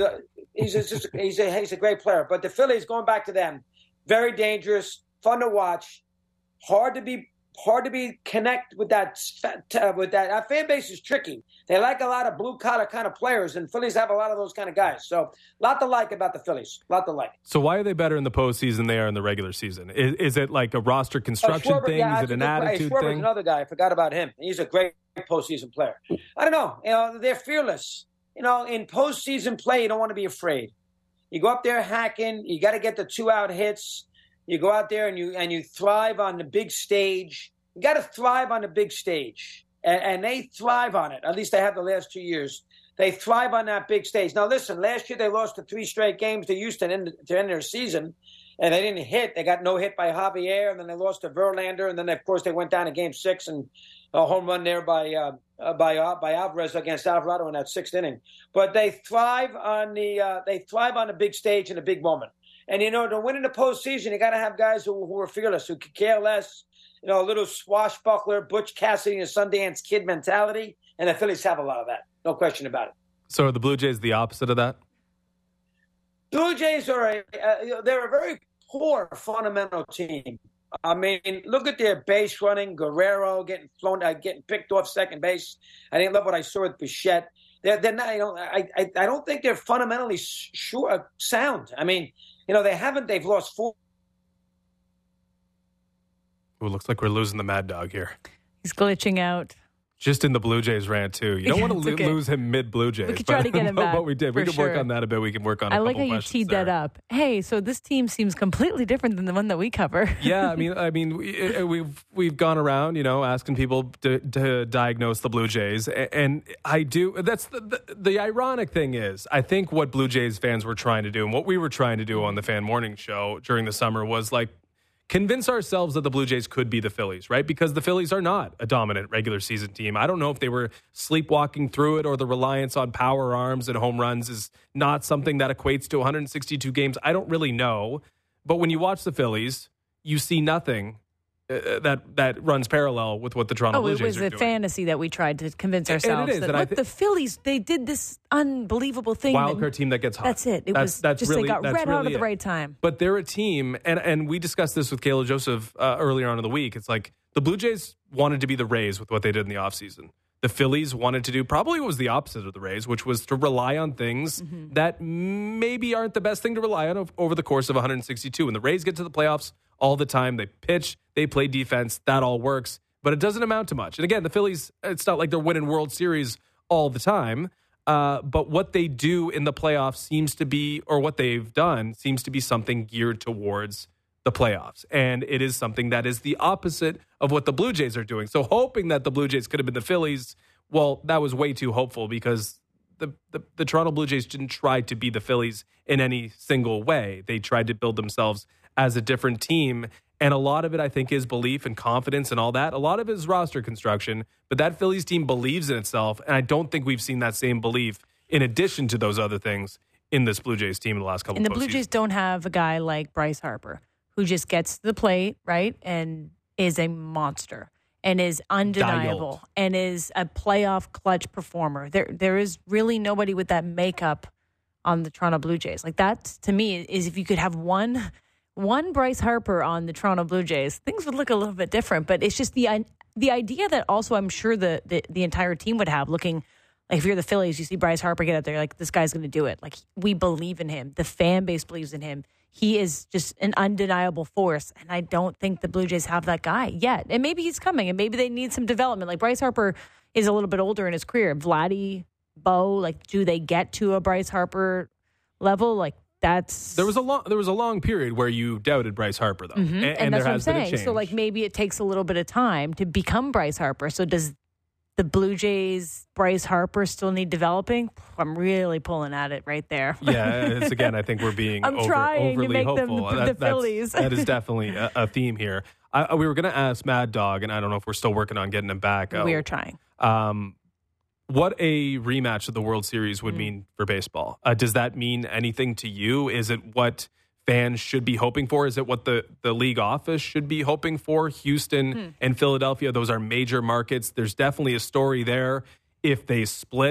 He's a, just he's a he's a great player. But the Phillies, going back to them, very dangerous, fun to watch, hard to be hard to be connect with that uh, with that. Our fan base is tricky. They like a lot of blue collar kind of players, and Phillies have a lot of those kind of guys. So, a lot to like about the Phillies. A lot to like. So, why are they better in the postseason than they are in the regular season? Is, is it like a roster construction oh, Schwarber, thing? Yeah, is it an hey, attitude Schwarber's thing? Another guy. I forgot about him. He's a great postseason player. I don't know. You know, they're fearless. You know, in postseason play, you don't want to be afraid. You go up there hacking. You got to get the two out hits. You go out there and you and you thrive on the big stage. You got to thrive on the big stage. And, and they thrive on it. At least they have the last two years. They thrive on that big stage. Now, listen, last year they lost the three straight games to Houston in, to end their season, and they didn't hit. They got no hit by Javier, and then they lost to Verlander, and then, of course, they went down to game six and a home run there by uh, uh, by uh, by Alvarez against Alvarado in that sixth inning. But they thrive on the uh, they thrive on the big stage in a big moment. And, you know, to win in the postseason, you got to have guys who, who are fearless, who could care less. You know, a little swashbuckler, Butch Cassidy, and Sundance Kid mentality, and the Phillies have a lot of that. No question about it. So are the Blue Jays the opposite of that? Blue Jays are a uh, they're a very poor fundamental team. I mean, look at their base running. Guerrero getting flown, uh, getting picked off second base. I didn't love what I saw with Bichette. They're, they're not. You know, I, I I don't think they're fundamentally sure uh, sound. I mean, you know, they haven't. They've lost four. Ooh, looks like we're losing the Mad Dog here. He's glitching out. Just in the Blue Jays rant, too. You don't Yeah, want to lo- okay. lose him mid-Blue Jays. We could try to get him back. But we did. We for can work sure. on that a bit. We can work on a I couple like how you questions teed there. that up. Hey, so this team seems completely different than the one that we cover. Yeah, I mean, I mean, we, we've we've gone around, you know, asking people to, to diagnose the Blue Jays, and I do. That's the, the the ironic thing is, I think what Blue Jays fans were trying to do, and what we were trying to do on the Fan Morning Show during the summer, was like convince ourselves that the Blue Jays could be the Phillies, right? Because the Phillies are not a dominant regular season team. I don't know if they were sleepwalking through it or the reliance on power arms and home runs is not something that equates to one hundred sixty-two games. I don't really know. But when you watch the Phillies, you see nothing uh, that that runs parallel with what the Toronto Oh, Blue it Jays was are a doing. fantasy that we tried to convince And it ourselves is, that and I look, thi- the Phillies, they did this unbelievable thing. Wild that- card team that gets hot. That's it. It That's- was that's just really- they got that's red out really at the it. right time. But they're a team, and, and we discussed this with Kayla Joseph uh, earlier on in the week. It's like the Blue Jays wanted to be the Rays with what they did in the offseason. The Phillies wanted to do probably what was the opposite of the Rays, which was to rely on things Mm-hmm. that maybe aren't the best thing to rely on ov- over the course of one hundred sixty-two. And the Rays get to the playoffs all the time. They pitch, they play defense, that all works. But it doesn't amount to much. And again, the Phillies, it's not like they're winning World Series all the time. Uh, but what they do in the playoffs seems to be, or what they've done, seems to be something geared towards the playoffs. And it is something that is the opposite of what the Blue Jays are doing. So hoping that the Blue Jays could have been the Phillies, well, that was way too hopeful because the, the, the Toronto Blue Jays didn't try to be the Phillies in any single way. They tried to build themselves as a different team. And a lot of it, I think, is belief and confidence and all that. A lot of it is roster construction. But that Phillies team believes in itself. And I don't think we've seen that same belief in addition to those other things in this Blue Jays team in the last couple And of the Blue postseasons. Jays don't have a guy like Bryce Harper who just gets to the plate, right, and is a monster and is undeniable Dialed. and is a playoff clutch performer. There, there is really nobody with that makeup on the Toronto Blue Jays. Like that, to me, is if you could have one, one Bryce Harper on the Toronto Blue Jays, things would look a little bit different. But it's just the the idea that also I'm sure the the, the entire team would have looking. Like if you're the Phillies, you see Bryce Harper get out there, like this guy's going to do it. Like we believe in him. The fan base believes in him. He is just an undeniable force. And I don't think the Blue Jays have that guy yet. And maybe he's coming and maybe they need some development. Like Bryce Harper is a little bit older in his career. Vladdy, Bo, like do they get to a Bryce Harper level? Like that's There was a long there was a long period where you doubted Bryce Harper though. Mhm. And, and, and that's there what I'm has been a saying. change. So like maybe it takes a little bit of time to become Bryce Harper. So does the Blue Jays Bryce Harper still need developing? I'm really pulling at it right there. Yeah, it's again, I think we're being I'm over, trying to overly make them hopeful. the- the That- that's- Phillies. That is definitely a, a theme here. I, we were going to ask Mad Dog, and I don't know if we're still working on getting him back. We uh, are trying. Um, what a rematch of the World Series would Mm. mean for baseball. Uh, does that mean anything to you? Is it what fans should be hoping for? Is it what the, the league office should be hoping for? Houston Mm. and Philadelphia, those are major markets. There's definitely a story there. If they split,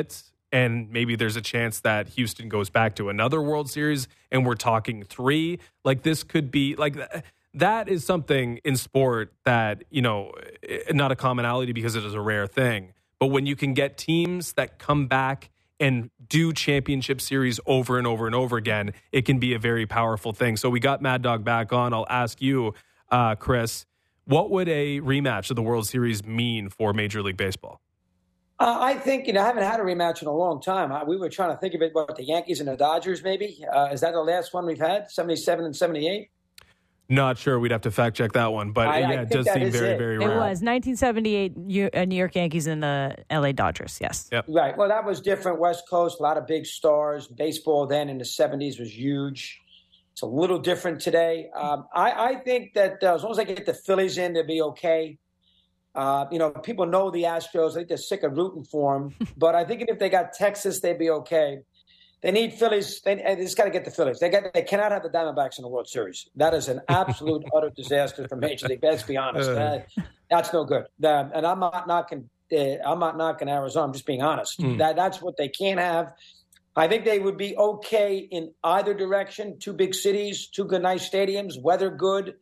and maybe there's a chance that Houston goes back to another World Series and we're talking three. Like this could be like that is something in sport that, you know, not a commonality because it is a rare thing. But when you can get teams that come back and do championship series over and over and over again, it can be a very powerful thing. So we got Mad Dog back on. I'll ask you, uh, Chris, what would a rematch of the World Series mean for Major League Baseball? Uh, I think, you know, I haven't had a rematch in a long time. Uh, we were trying to think of it, what, the Yankees and the Dodgers, maybe? Uh, is that the last one we've had, seventy-seven and seventy-eight? Not sure. We'd have to fact check that one. But, I, yeah, I it does seem very, it. very It rare. was nineteen seventy-eight New York Yankees and the L A Dodgers, yes. Yep. Right. Well, that was different. West Coast, a lot of big stars. Baseball then in the seventies was huge. It's a little different today. Um, I, I think that uh, as long as I get the Phillies in, they'll be okay. Uh, you know, people know the Astros. I think they're sick of rooting for them. But I think if they got Texas, they'd be okay. They need Phillies. They, they just got to get the Phillies. They got. They cannot have the Diamondbacks in the World Series. That is an absolute, utter disaster for Major League. Let's be honest. Uh, that's no good. Uh, and I'm not knocking. Uh, I'm not knocking Arizona. I'm just being honest. Mm. That that's what they can't have. I think they would be okay in either direction. Two big cities, two good, nice stadiums, weather good.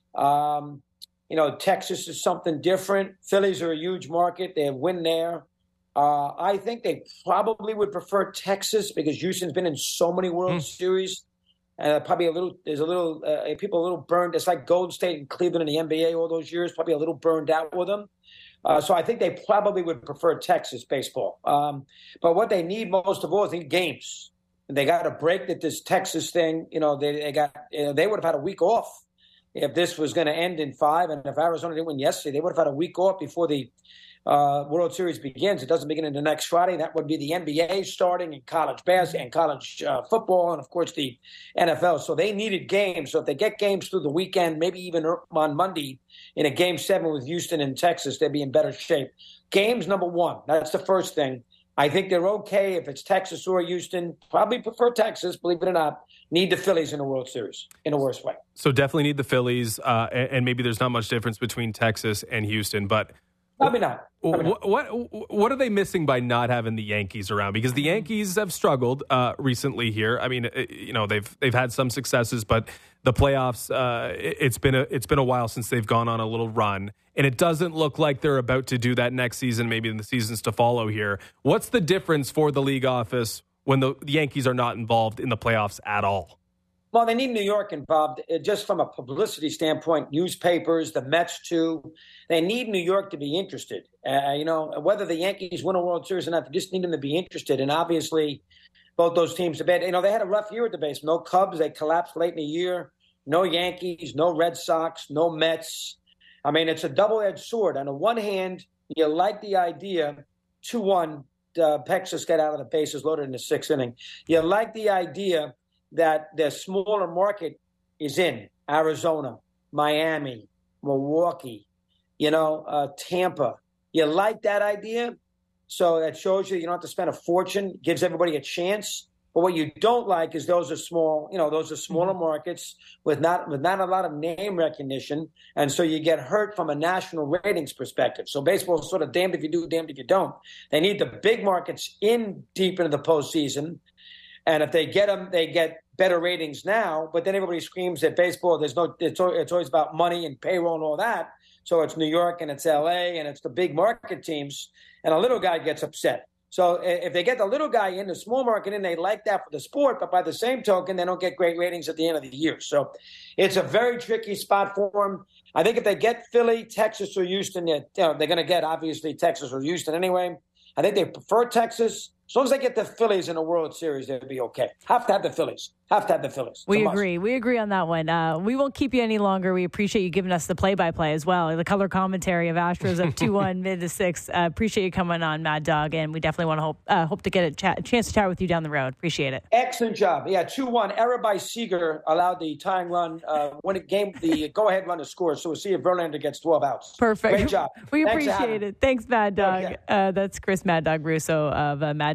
Um, you know, Texas is something different. Phillies are a huge market. They win there. Uh, I think they probably would prefer Texas because Houston's been in so many World mm. Series. Uh, probably a little, there's a little, uh, people a little burned. It's like Golden State and Cleveland in the N B A all those years, probably a little burned out with them. Uh, so I think they probably would prefer Texas baseball. Um, but what they need most of all is they need games. They got to break that this Texas thing. You know, they, they got, you know, they would have had a week off if this was going to end in five. And if Arizona didn't win yesterday, they would have had a week off before the uh, World Series begins. It doesn't begin until next Friday. That would be the N B A starting and college basketball and college uh, football and, of course, the N F L. So they needed games. So if they get games through the weekend, maybe even on Monday in a game seven with Houston and Texas, they'd be in better shape. Games, number one. That's the first thing. I think they're okay if it's Texas or Houston. Probably prefer Texas, believe it or not. Need the Phillies in the World Series in a worse way. So definitely need the Phillies, uh, and, and maybe there's not much difference between Texas and Houston, but probably not. Probably not. What, what what are they missing by not having the Yankees around? Because the Yankees have struggled uh, recently here. I mean, you know, they've they've had some successes, but the playoffs, uh, it's been a it's been a while since they've gone on a little run, and it doesn't look like they're about to do that next season. Maybe in the seasons to follow here. What's the difference for the league office when the Yankees are not involved in the playoffs at all? Well, they need New York involved just from a publicity standpoint, newspapers, the Mets too. They need New York to be interested. Uh, you know, whether the Yankees win a World Series or not, they just need them to be interested. And obviously, both those teams have been, you know, they had a rough year at the base. No Cubs. They collapsed late in the year. No Yankees, no Red Sox, no Mets. I mean, it's a double-edged sword. On the one hand, you like the idea, two one, uh, Texas got out of the bases loaded in the sixth inning. You like the idea that the smaller market is in Arizona, Miami, Milwaukee, you know, uh, Tampa. You like that idea? So that shows you you don't have to spend a fortune, gives everybody a chance. But what you don't like is those are small, you know, those are smaller markets with not with not a lot of name recognition. And so you get hurt from a national ratings perspective. So baseball is sort of damned if you do, damned if you don't. They need the big markets in deep into the postseason. And if they get them, they get better ratings now. But then everybody screams at baseball. There's no. It's, it's always about money and payroll and all that. So it's New York and it's L A and it's the big market teams. And a little guy gets upset. So if they get the little guy in, the small market in, they like that for the sport. But by the same token, they don't get great ratings at the end of the year. So it's a very tricky spot for them. I think if they get Philly, Texas, or Houston, you know, they're going to get obviously Texas or Houston anyway. I think they prefer Texas. As long as they get the Phillies in a World Series, they'll be okay. Have to have the Phillies. Have to have the Phillies. It's we agree. We agree on that one. Uh, we won't keep you any longer. We appreciate you giving us the play-by-play as well, the color commentary of Astros up two one mid to six. Uh, appreciate you coming on, Mad Dog, and we definitely want to hope uh, hope to get a, chat, a chance to chat with you down the road. Appreciate it. Excellent job. Yeah, two one. Error by Seager allowed the tying run uh, when it game the go-ahead run to score. So we'll see if Verlander gets twelve outs. Perfect. Great job. We Thanks appreciate it. Thanks, Mad Dog. Okay. Uh, that's Chris Mad Dog Russo of uh, Mad Dog.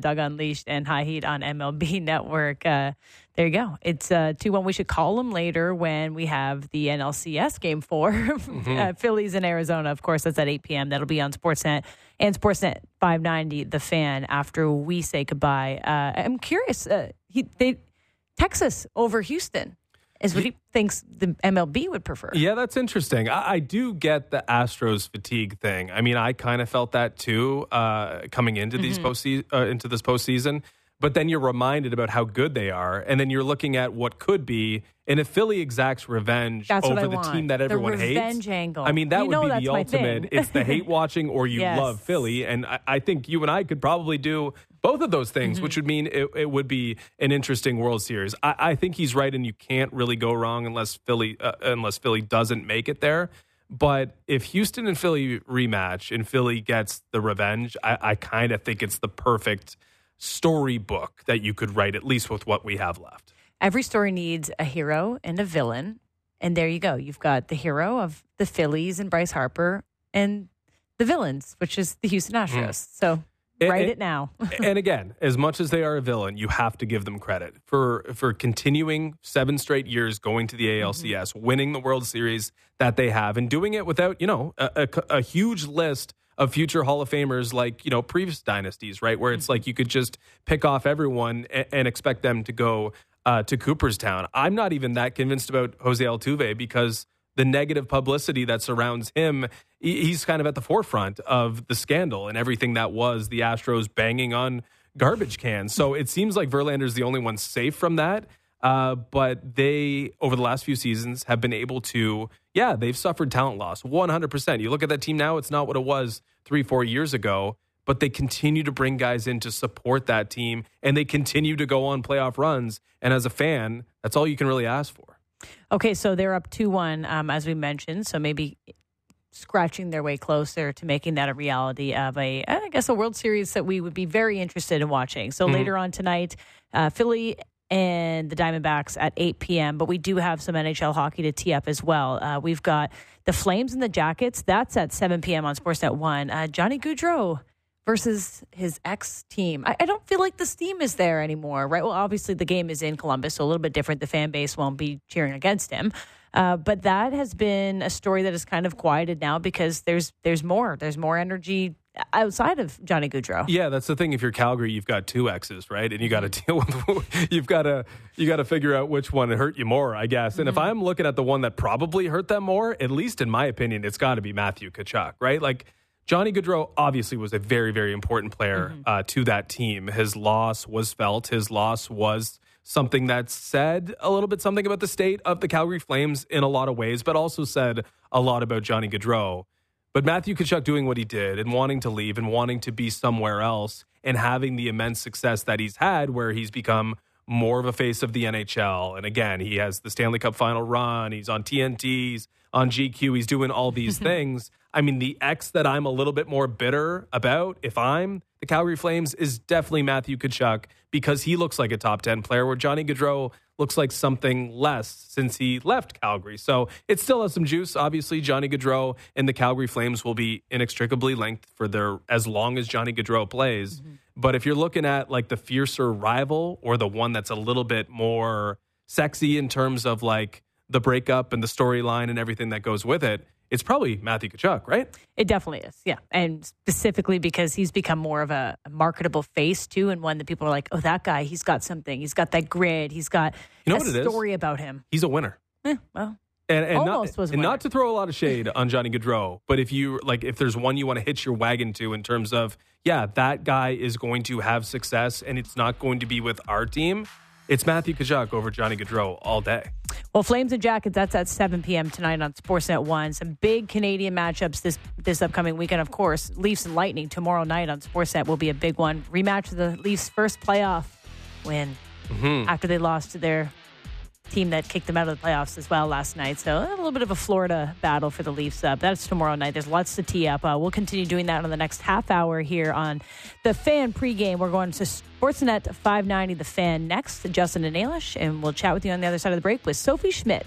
Doug Unleashed and High Heat on M L B Network. Uh, there you go. It's uh, two one. We should call them later when we have the N L C S Game four. Mm-hmm. uh, Phillies in Arizona. Of course, that's at eight p.m. That'll be on Sportsnet and Sportsnet five ninety, The Fan, after we say goodbye. Uh, I'm curious. Uh, he, they Texas over Houston is what he thinks the M L B would prefer. Yeah, that's interesting. I, I do get the Astros fatigue thing. I mean, I kind of felt that too uh, coming into these mm-hmm. postseason, uh, into this postseason. But then you're reminded about how good they are, and then you're looking at what could be. And if Philly exacts revenge That's over the want. team that everyone the hates, revenge angle. I mean, that you would be the ultimate. It's the hate watching, or you yes. love Philly. And I, I think you and I could probably do both of those things, mm-hmm. which would mean it, it would be an interesting World Series. I, I think he's right, and you can't really go wrong unless Philly uh, unless Philly doesn't make it there. But if Houston and Philly rematch and Philly gets the revenge, I, I kind of think it's the perfect storybook that you could write, at least with what we have left. Every story needs a hero and a villain. And there you go. You've got the hero of the Phillies and Bryce Harper, and the villains, which is the Houston Astros. Mm. So write and, it now. And again, as much as they are a villain, you have to give them credit for for continuing seven straight years going to the A L C S, mm-hmm. winning the World Series that they have, and doing it without, you know, a, a, a huge list of future Hall of Famers like, you know, previous dynasties, right? Where it's like you could just pick off everyone and, and expect them to go uh, to Cooperstown. I'm not even that convinced about Jose Altuve because the negative publicity that surrounds him, he's kind of at the forefront of the scandal and everything that was the Astros banging on garbage cans. So it seems like Verlander's the only one safe from that. Uh, but they, over the last few seasons, have been able to, yeah, they've suffered talent loss, one hundred percent. You look at that team now, it's not what it was three, four years ago, but they continue to bring guys in to support that team, and they continue to go on playoff runs. And as a fan, that's all you can really ask for. Okay, so they're up two one, um, as we mentioned, so maybe scratching their way closer to making that a reality of a, I guess, a World Series that we would be very interested in watching. So mm-hmm. later on tonight, uh, Philly and the Diamondbacks at eight p.m., but we do have some N H L hockey to tee up as well. Uh, we've got the Flames and the Jackets. That's at seven p.m. on Sportsnet one. Uh, Johnny Gaudreau versus his ex-team. I, I don't feel like the steam is there anymore, right? Well, obviously the game is in Columbus, so a little bit different. The fan base won't be cheering against him. Uh, but that has been a story that is kind of quieted now because there's there's more. There's more energy outside of Johnny Gaudreau. Yeah, that's the thing. If you're Calgary, you've got two exes, right? And you got to deal with, you've got to, you got to figure out which one hurt you more, I guess. And mm-hmm. if I'm looking at the one that probably hurt them more, at least in my opinion, it's got to be Matthew Tkachuk, right? Like Johnny Gaudreau obviously was a very, very important player mm-hmm. uh, to that team. His loss was felt. His loss was something that said a little bit something about the state of the Calgary Flames in a lot of ways, but also said a lot about Johnny Gaudreau. But Matthew Tkachuk doing what he did and wanting to leave and wanting to be somewhere else and having the immense success that he's had where he's become more of a face of the N H L. And again, he has the Stanley Cup final run. He's on T N T's, on G Q. He's doing all these things. I mean, the X that I'm a little bit more bitter about, if I'm the Calgary Flames, is definitely Matthew Tkachuk because he looks like a top ten player where Johnny Gaudreau looks like something less since he left Calgary. So it still has some juice. Obviously, Johnny Gaudreau and the Calgary Flames will be inextricably linked for their as long as Johnny Gaudreau plays. Mm-hmm. But if you're looking at like the fiercer rival or the one that's a little bit more sexy in terms of like the breakup and the storyline and everything that goes with it, it's probably Matthew Tkachuk, right? It definitely is, yeah. And specifically because he's become more of a marketable face, too, and one that people are like, oh, that guy, he's got something. He's got that grit. He's got you know a what it story is? about him. He's a winner. Eh, well, and, and almost not, was a and winner. not to throw a lot of shade on Johnny Gaudreau, but if you like, if there's one you want to hitch your wagon to in terms of, yeah, that guy is going to have success and it's not going to be with our team, it's Matthew Tkachuk over Johnny Gaudreau all day. Well, Flames and Jackets, that's at seven p.m. tonight on Sportsnet one. Some big Canadian matchups this this upcoming weekend, of course. Leafs and Lightning tomorrow night on Sportsnet will be a big one. Rematch of the Leafs' first playoff win mm-hmm. after they lost to their team that kicked them out of the playoffs as well last night. So a little bit of a Florida battle for the Leafs. Uh, that's tomorrow night. There's lots to tee up. Uh, we'll continue doing that on the next half hour here on The Fan pregame. We're going to Sportsnet five ninety The Fan next. Justin and Ailish, and we'll chat with you on the other side of the break with Sophie Schmidt.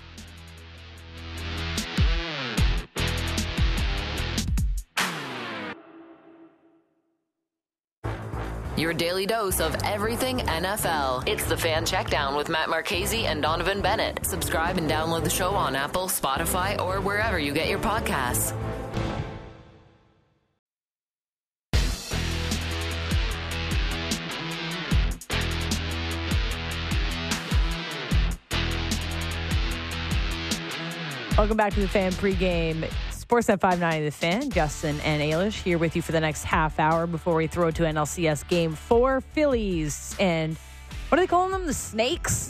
You're your daily dose of everything N F L. It's the Fan Checkdown with Matt Marchese and Donovan Bennett. Subscribe and download the show on Apple, Spotify, or wherever you get your podcasts. Welcome back to the Fan pregame. Sportsnet five ninety The Fan, Justin and Ailish here with you for the next half hour before we throw to N L C S Game four. Phillies and what are they calling them? The Snakes?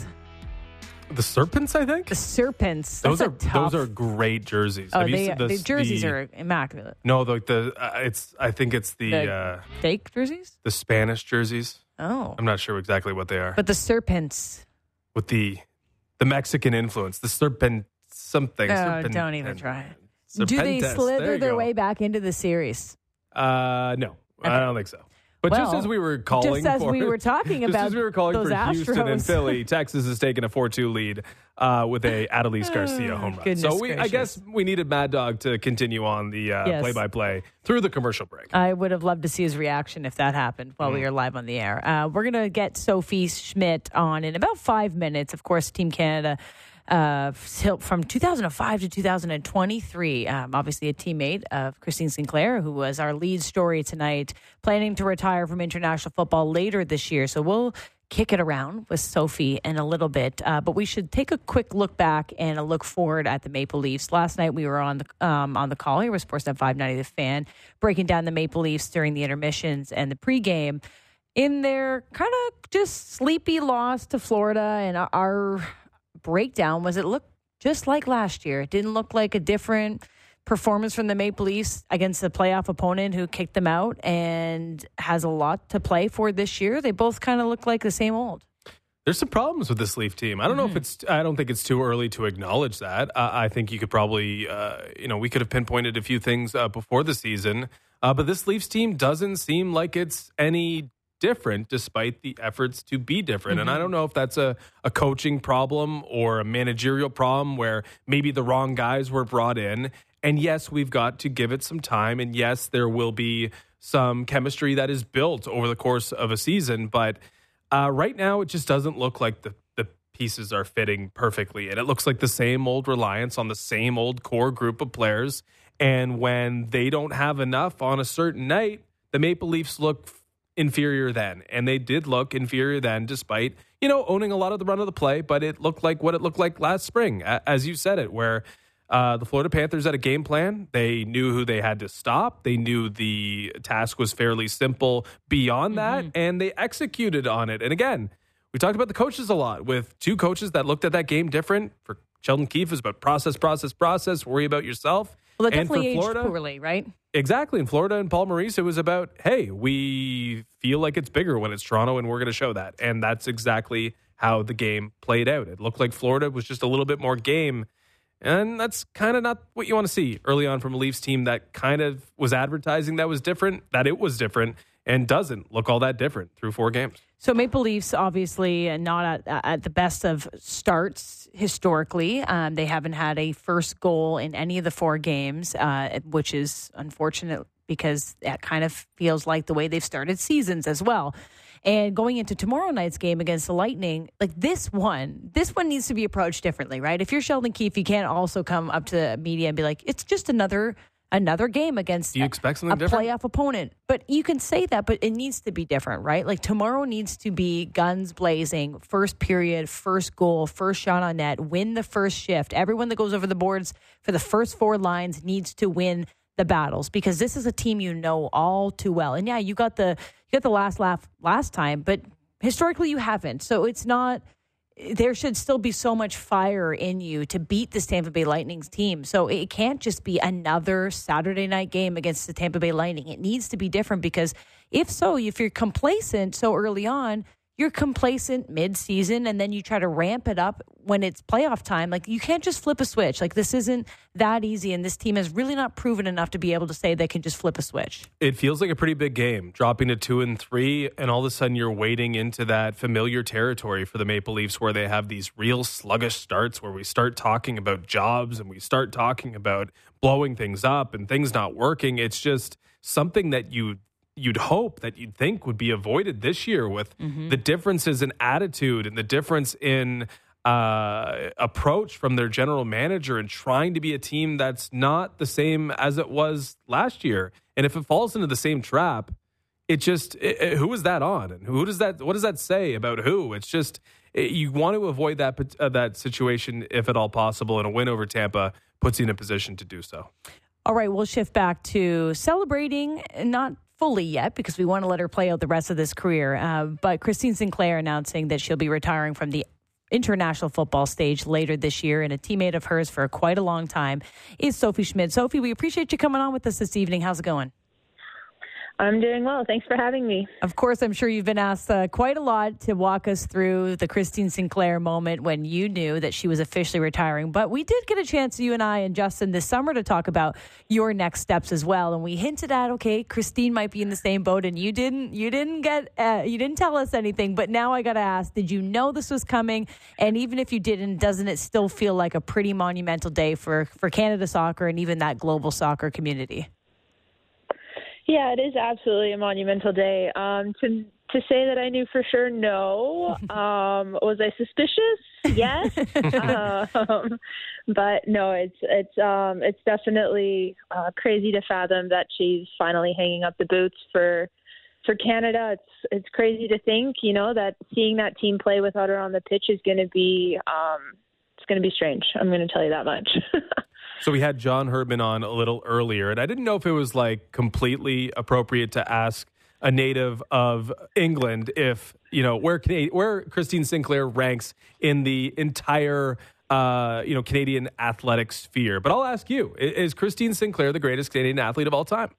The Serpents, I think? The Serpents. Those That's are tough... those are great jerseys. Oh, Have they, you seen the, the jerseys the, are immaculate. No, the, the uh, it's I think it's the, The uh, fake jerseys? the Spanish jerseys. Oh. I'm not sure exactly what they are. But the Serpents. With the the Mexican influence, the Serpent something. Oh, serpent, don't even and, try it. Serpentes. Do they There slither you their go. way back into the series? Uh, no, Okay. I don't think so. But Well, just as we were calling just as for, we were talking just about as we were calling those for Houston and Astros. Philly, Texas has taken a four two lead uh, with a Adolis Garcia home run. Goodness So we, I gracious. guess we needed Mad Dog to continue on the uh, Yes. play-by-play through the commercial break. I would have loved to see his reaction if that happened while Mm. we were live on the air. Uh, we're going to get Sophie Schmidt on in about five minutes. Of course, Team Canada uh, from two thousand five to two thousand twenty-three. Um, obviously, a teammate of Christine Sinclair, who was our lead story tonight, planning to retire from international football later this year. So we'll kick it around with Sophie in a little bit. Uh, but we should take a quick look back and a look forward at the Maple Leafs. Last night we were on the um, on the call here with Sportsnet five ninety The Fan, breaking down the Maple Leafs during the intermissions and the pregame. In their kind of just sleepy loss to Florida, and our, our breakdown was it looked just like last year. It didn't look like a different performance from the Maple Leafs against a playoff opponent who kicked them out and has a lot to play for this year. They both kind of look like the same old. There's some problems with this Leaf team. I don't mm-hmm. know if it's. I don't think it's too early to acknowledge that. Uh, I think you could probably, uh, you know, we could have pinpointed a few things uh, before the season, uh, but this Leafs team doesn't seem like it's any different despite the efforts to be different. Mm-hmm. And I don't know if that's a, a coaching problem or a managerial problem where maybe the wrong guys were brought in. And yes, we've got to give it some time. And yes, there will be some chemistry that is built over the course of a season. But uh, right now, it just doesn't look like the, the pieces are fitting perfectly. And it looks like the same old reliance on the same old core group of players. And when they don't have enough on a certain night, the Maple Leafs look inferior then. And they did look inferior then, despite, you know, owning a lot of the run of the play. But it looked like what it looked like last spring, as you said it, where Uh, the Florida Panthers had a game plan. They knew who they had to stop. They knew the task was fairly simple beyond that, mm-hmm. and they executed on it. And again, we talked about the coaches a lot with two coaches that looked at that game different. For Sheldon Keefe, is about process, process, process, worry about yourself. Well, that and definitely for Florida, aged poorly, right? Exactly. In Florida and Paul Maurice, it was about, hey, we feel like it's bigger when it's Toronto, and we're going to show that. And that's exactly how the game played out. It looked like Florida was just a little bit more game. And that's kind of not what you want to see early on from a Leafs team that kind of was advertising that was different, that it was different, and doesn't look all that different through four games. So Maple Leafs, obviously, not at, at the best of starts historically. Um, they haven't had a first goal in any of the four games, uh, which is unfortunate because that kind of feels like the way they've started seasons as well. And going into tomorrow night's game against the Lightning, like this one, this one needs to be approached differently, right? If you're Sheldon Keefe, you can't also come up to the media and be like, it's just another another game against Do you expect something a different? playoff opponent. But you can say that, but it needs to be different, right? Like tomorrow needs to be guns blazing, first period, first goal, first shot on net, win the first shift. Everyone that goes over the boards for the first four lines needs to win the battles because this is a team you know all too well. And yeah, you got the you got the last laugh last time, but historically you haven't. So it's not there should still be so much fire in you to beat this Tampa Bay Lightning's team. So it can't just be another Saturday night game against the Tampa Bay Lightning. It needs to be different because if so, if you're complacent so early on, you're complacent mid-season and then you try to ramp it up when it's playoff time. Like, you can't just flip a switch. Like, this isn't that easy, and this team has really not proven enough to be able to say they can just flip a switch. It feels like a pretty big game, dropping to two and three, and all of a sudden you're wading into that familiar territory for the Maple Leafs where they have these real sluggish starts where we start talking about jobs and we start talking about blowing things up and things not working. It's just something that you you'd hope that you'd think would be avoided this year with mm-hmm. the differences in attitude and the difference in uh, approach from their general manager and trying to be a team that's not the same as it was last year. And if it falls into the same trap, it just, it, it, who is that on? And who does that, what does that say about who? It's just, it, you want to avoid that, uh, that situation if at all possible, and a win over Tampa puts you in a position to do so. All right, we'll shift back to celebrating, not fully yet because we want to let her play out the rest of this career. Uh, but Christine Sinclair announcing that she'll be retiring from the international football stage later this year, and a teammate of hers for quite a long time is Sophie Schmidt. Sophie, we appreciate you coming on with us this evening. How's it going? I'm doing well. Thanks for having me. Of course, I'm sure you've been asked uh, quite a lot to walk us through the Christine Sinclair moment when you knew that she was officially retiring. But we did get a chance, you and I and Justin, this summer to talk about your next steps as well. And we hinted at, okay, Christine might be in the same boat, and you didn't. You didn't get. Uh, you didn't tell us anything. But now I got to ask: did you know this was coming? And even if you didn't, doesn't it still feel like a pretty monumental day for for Canada soccer and even that global soccer community? Yeah, it is absolutely a monumental day. Um, to to say that I knew for sure, no. Um, was I suspicious? Yes. um, but no, it's it's um, it's definitely uh, crazy to fathom that she's finally hanging up the boots for for Canada. It's it's crazy to think, you know, that seeing that team play without her on the pitch is going to be um, it's going to be strange. I'm going to tell you that much. So we had John Herdman on a little earlier, and I didn't know if it was like completely appropriate to ask a native of England if, you know, where Canadian, where Christine Sinclair ranks in the entire, uh, you know, Canadian athletic sphere. But I'll ask you, is Christine Sinclair the greatest Canadian athlete of all time?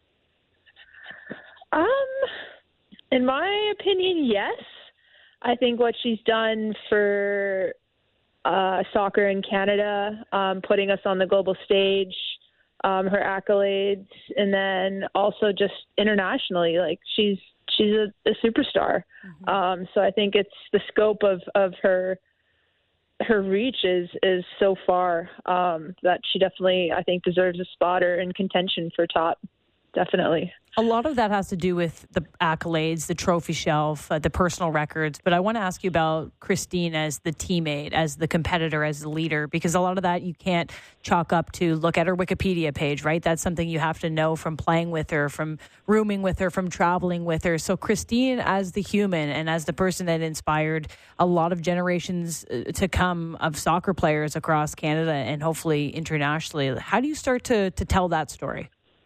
Um, in my opinion, yes. I think what she's done for Uh, soccer in Canada, um, putting us on the global stage, um, her accolades, and then also just internationally, like she's she's a, a superstar. Mm-hmm. Um, so I think it's the scope of, of her her reach is is so far um, that she definitely, I think, deserves a spot or in contention for top. Definitely. A lot of that has to do with the accolades, the trophy shelf, uh, the personal records. But I want to ask you about Christine as the teammate, as the competitor, as the leader, because a lot of that you can't chalk up to look at her Wikipedia page, right? That's something you have to know from playing with her, from rooming with her, from traveling with her. So Christine as the human and as the person that inspired a lot of generations to come of soccer players across Canada and hopefully internationally, how do you start to to tell that story?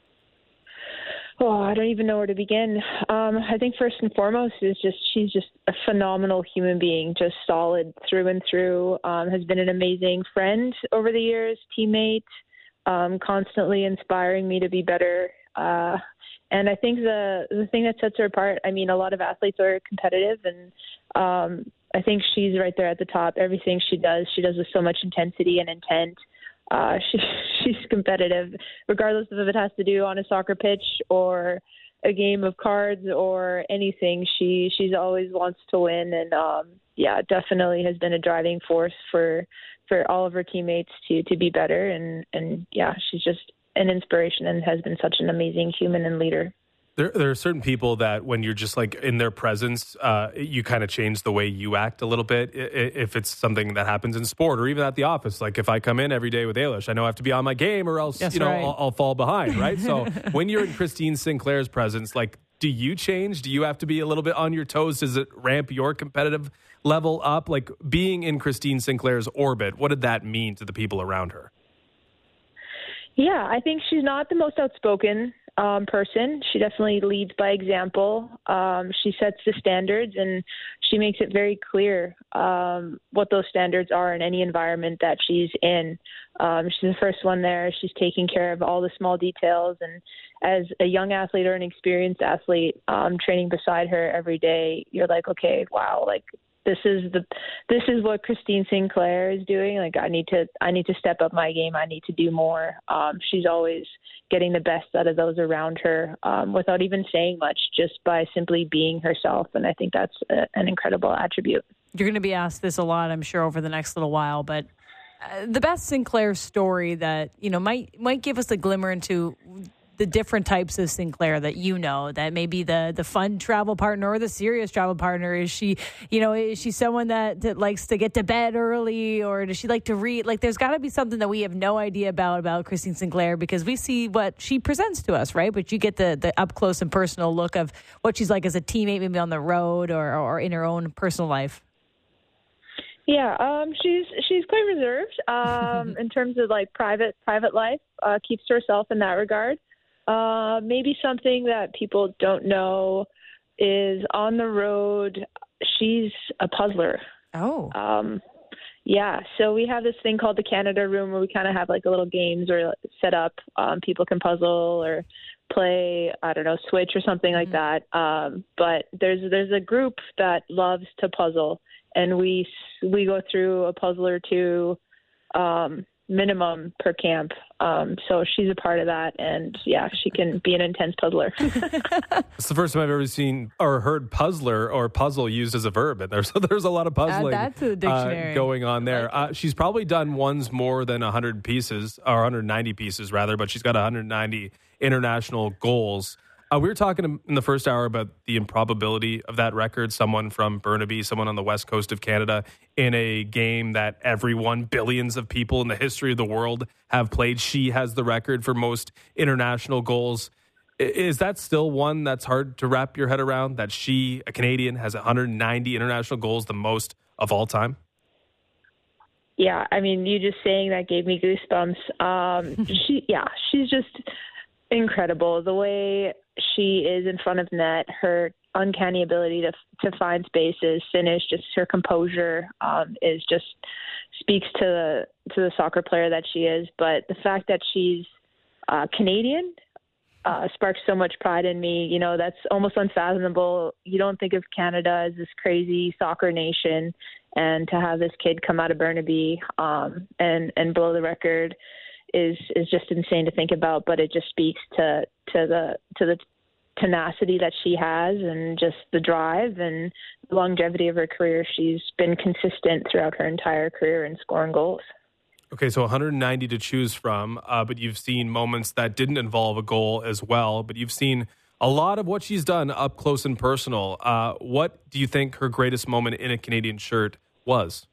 Oh, I don't even know where to begin. Um, I think first and foremost is just she's just a phenomenal human being, just solid through and through, um, has been an amazing friend over the years, teammate, um, constantly inspiring me to be better. Uh, and I think the the thing that sets her apart, I mean, a lot of athletes are competitive, and um, I think she's right there at the top. Everything she does, she does with so much intensity and intent. Uh, she, she's competitive, regardless of if it has to do on a soccer pitch or a game of cards or anything. She she's always wants to win, and um, yeah, definitely has been a driving force for for all of her teammates to to be better. And and yeah, she's just an inspiration and has been such an amazing human and leader. There, there are certain people that when you're just like in their presence, uh, you kind of change the way you act a little bit. If it's something that happens in sport or even at the office, like if I come in every day with Ailish, I know I have to be on my game or else, That's you know, right. I'll, I'll fall behind, right? So when you're in Christine Sinclair's presence, like, do you change? Do you have to be a little bit on your toes? Does it ramp your competitive level up? Like being in Christine Sinclair's orbit, what did that mean to the people around her? Yeah, I think she's not the most outspoken um, person. She definitely leads by example. Um, she sets the standards, and she makes it very clear um, what those standards are in any environment that she's in. Um, she's the first one there. She's taking care of all the small details. And as a young athlete or an experienced athlete um, training beside her every day, you're like, okay, wow, like, This is the, this is what Christine Sinclair is doing. Like I need to, I need to step up my game. I need to do more. Um, she's always getting the best out of those around her, um, without even saying much, just by simply being herself. And I think that's a, an incredible attribute. You're going to be asked this a lot, I'm sure, over the next little while. But uh, the best Sinclair story that you know might might give us a glimmer into the different types of Sinclair that you know, that maybe the the fun travel partner or the serious travel partner? Is she, you know, is she someone that, that likes to get to bed early, or does she like to read? Like, there's got to be something that we have no idea about about Christine Sinclair, because we see what she presents to us, right? But you get the, the up close and personal look of what she's like as a teammate, maybe on the road or, or in her own personal life. Yeah, um, she's she's quite reserved um, in terms of like private private life. Uh, keeps to herself in that regard. Uh, maybe something that people don't know is on the road, she's a puzzler. Oh. Um, yeah, so we have this thing called the Canada Room where we kind of have like a little games or set up. Um, people can puzzle or play, I don't know, Switch or something like Mm-hmm. that. Um, but there's there's a group that loves to puzzle, and we we go through a puzzle or two um, minimum per camp. Um, so she's a part of that, and yeah, she can be an intense puzzler. It's the first time I've ever seen or heard puzzler or puzzle used as a verb in there. So there's a lot of puzzling Add that to the dictionary. uh, going on there. Uh, she's probably done ones more than one hundred pieces, or one hundred ninety pieces rather, but she's got one hundred ninety international goals. Uh, we were talking in the first hour about the improbability of that record. Someone from Burnaby, someone on the west coast of Canada, in a game that everyone, billions of people in the history of the world have played. She has the record for most international goals. I- Is that still one that's hard to wrap your head around, that she, a Canadian, has one hundred ninety international goals, the most of all time? Yeah, I mean, you just saying that gave me goosebumps. Um, she, yeah, she's just incredible. The way she is in front of net, her uncanny ability to to find spaces, finish, just her composure um, is just speaks to the to the soccer player that she is. But the fact that she's uh, Canadian uh, sparks so much pride in me. You know, that's almost unfathomable. You don't think of Canada as this crazy soccer nation, and to have this kid come out of Burnaby um, and and blow the record is is just insane to think about. But it just speaks to to the to the tenacity that she has, and just the drive and the longevity of her career. She's been consistent throughout her entire career in scoring goals. Okay, so one hundred ninety to choose from, uh, but you've seen moments that didn't involve a goal as well, but you've seen a lot of what she's done up close and personal. Uh, what do you think her greatest moment in a Canadian shirt was?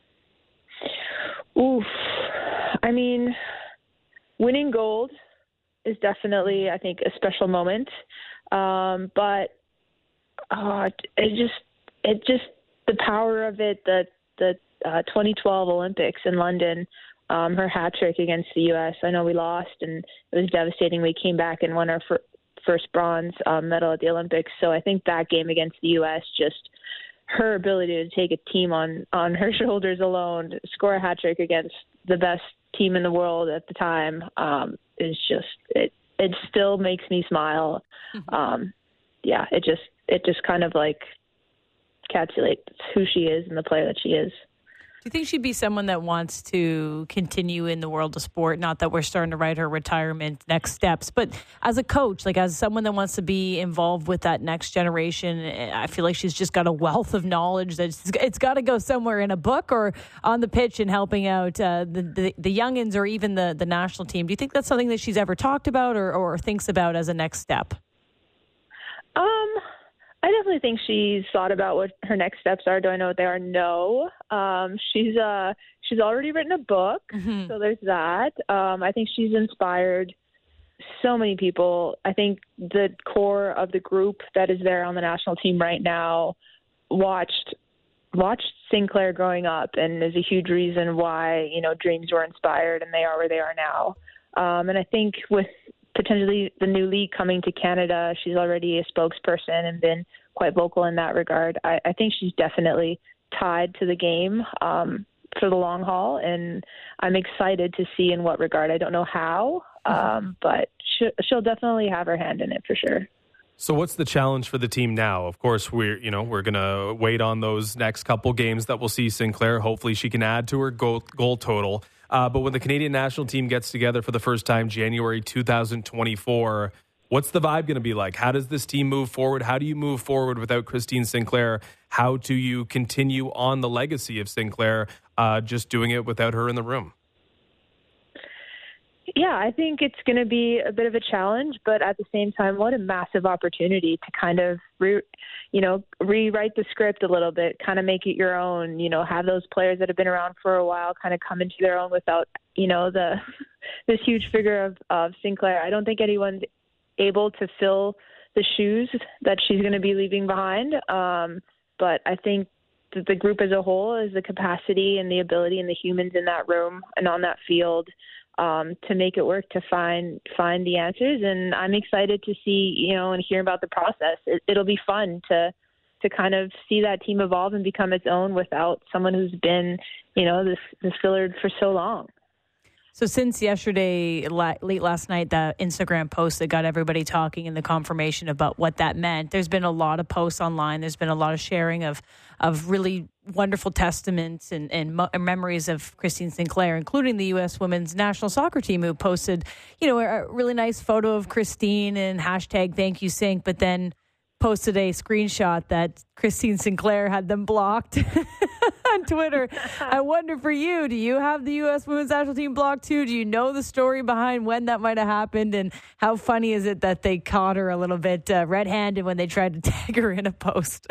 Oof. I mean, winning gold is definitely, I think, a special moment. Um, but uh, it just, it just, the power of it, the the uh, twenty twelve Olympics in London, um, her hat trick against the U S. I know we lost, and it was devastating. We came back and won our fir- first bronze um, medal at the Olympics. So I think that game against the U S, just her ability to take a team on, on her shoulders alone, score a hat trick against the best team in the world at the time, um, is just, it, it still makes me smile. Mm-hmm. Um, yeah, it just, it just kind of like encapsulates who she is and the player that she is. Do you think she'd be someone that wants to continue in the world of sport? Not that we're starting to write her retirement next steps, but as a coach, like as someone that wants to be involved with that next generation, I feel like she's just got a wealth of knowledge that it's, it's got to go somewhere in a book or on the pitch and helping out uh, the, the the youngins or even the, the national team. Do you think that's something that she's ever talked about or, or thinks about as a next step? Um, I definitely think she's thought about what her next steps are. Do I know what they are? No. Um, she's uh, she's already written a book, mm-hmm. so there's that. Um, I think she's inspired so many people. I think the core of the group that is there on the national team right now watched watched Sinclair growing up, and is a huge reason why, you know, dreams were inspired and they are where they are now. Um, and I think with potentially the new league coming to Canada, she's already a spokesperson and been quite vocal in that regard. I, I think she's definitely tied to the game um, for the long haul, and I'm excited to see in what regard. I don't know how, um, but she, she'll definitely have her hand in it for sure. So what's the challenge for the team now? Of course, we're, you know, we're going to wait on those next couple games that we'll see Sinclair. Hopefully she can add to her goal, goal total. Uh, but when the Canadian national team gets together for the first time, January two thousand twenty-four, what's the vibe going to be like? How does this team move forward? How do you move forward without Christine Sinclair? How do you continue on the legacy of Sinclair, uh, just doing it without her in the room? Yeah, I think it's going to be a bit of a challenge, but at the same time, what a massive opportunity to kind of, re, you know, rewrite the script a little bit, kind of make it your own, you know, have those players that have been around for a while kind of come into their own without, you know, the this huge figure of, of Sinclair. I don't think anyone's able to fill the shoes that she's going to be leaving behind, um, but I think that the group as a whole is the capacity and the ability and the humans in that room and on that field Um, to make it work, to find find the answers. And I'm excited to see, you know, and hear about the process. It, it'll be fun to to kind of see that team evolve and become its own without someone who's been, you know, this this filler for so long. So since yesterday, late last night, that Instagram post that got everybody talking and the confirmation about what that meant, there's been a lot of posts online. There's been a lot of sharing of of really wonderful testaments and, and mo- memories of Christine Sinclair, including the U S women's national soccer team, who posted, you know, a really nice photo of Christine and hashtag thank you Sink, but then posted a screenshot that Christine Sinclair had them blocked on Twitter. I wonder for you, do you have the U S women's national team blocked too? Do you know the story behind when that might have happened? And how funny is it that they caught her a little bit uh, red-handed when they tried to tag her in a post?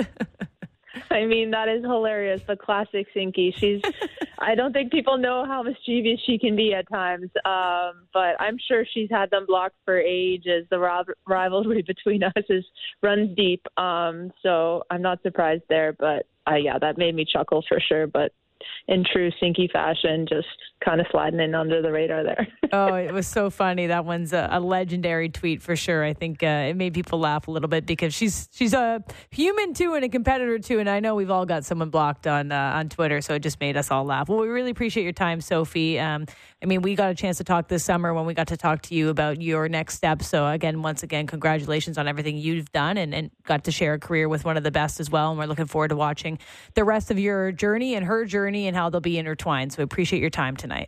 I mean, that is hilarious. The classic Sinky. She's, I don't think people know how mischievous she can be at times. Um, but I'm sure she's had them blocked for ages. The ro- rivalry between us is runs deep. Um, so I'm not surprised there. But uh, yeah, that made me chuckle for sure. But in true Sinky fashion, just kind of sliding in under the radar there. Oh, it was so funny. That one's a, a legendary tweet for sure. I think uh, it made people laugh a little bit because she's she's a human too and a competitor too. And I know we've all got someone blocked on uh, on Twitter, so it just made us all laugh. Well, we really appreciate your time, Sophie. Um, I mean, we got a chance to talk this summer when we got to talk to you about your next steps. So again, once again, congratulations on everything you've done and, and got to share a career with one of the best as well. And we're looking forward to watching the rest of your journey and her journey and how they'll be intertwined. So we appreciate your time tonight.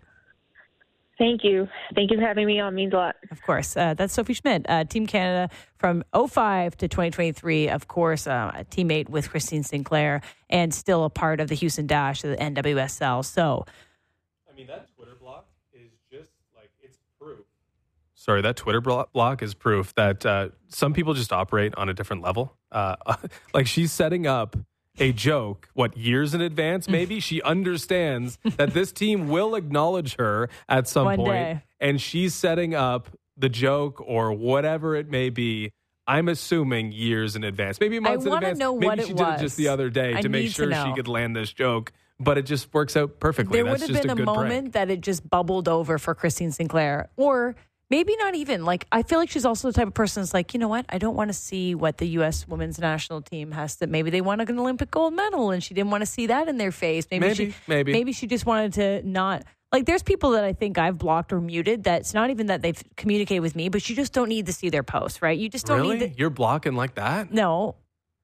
Thank you. Thank you for having me on. It means a lot. Of course. Uh, that's Sophie Schmidt, uh, Team Canada from oh five to twenty twenty-three. Of course, uh, a teammate with Christine Sinclair and still a part of the Houston Dash of the N W S L. So, I mean, that Twitter block is just like, it's proof. Sorry, that Twitter block is proof that uh, some people just operate on a different level. Uh, like she's setting up a joke, what, years in advance, maybe? She understands that this team will acknowledge her at some One point, day. and she's setting up the joke or whatever it may be, I'm assuming years in advance. Maybe months I in advance. know Maybe what she it did was. it just the other day I to make need to sure know. she could land this joke, but it just works out perfectly. There That's would have just been a a, good moment prank. that it just bubbled over for Christine Sinclair. Or maybe not even. Like, I feel like she's also the type of person that's like, you know what? I don't want to see what the U S women's national team has to. Maybe they want an Olympic gold medal, and she didn't want to see that in their face. Maybe, Maybe, she, maybe. maybe she just wanted to not. Like, there's people that I think I've blocked or muted that's not even that they've communicated with me, but you just don't need to see their posts, right? You just don't Really? need to. You're blocking like that? No.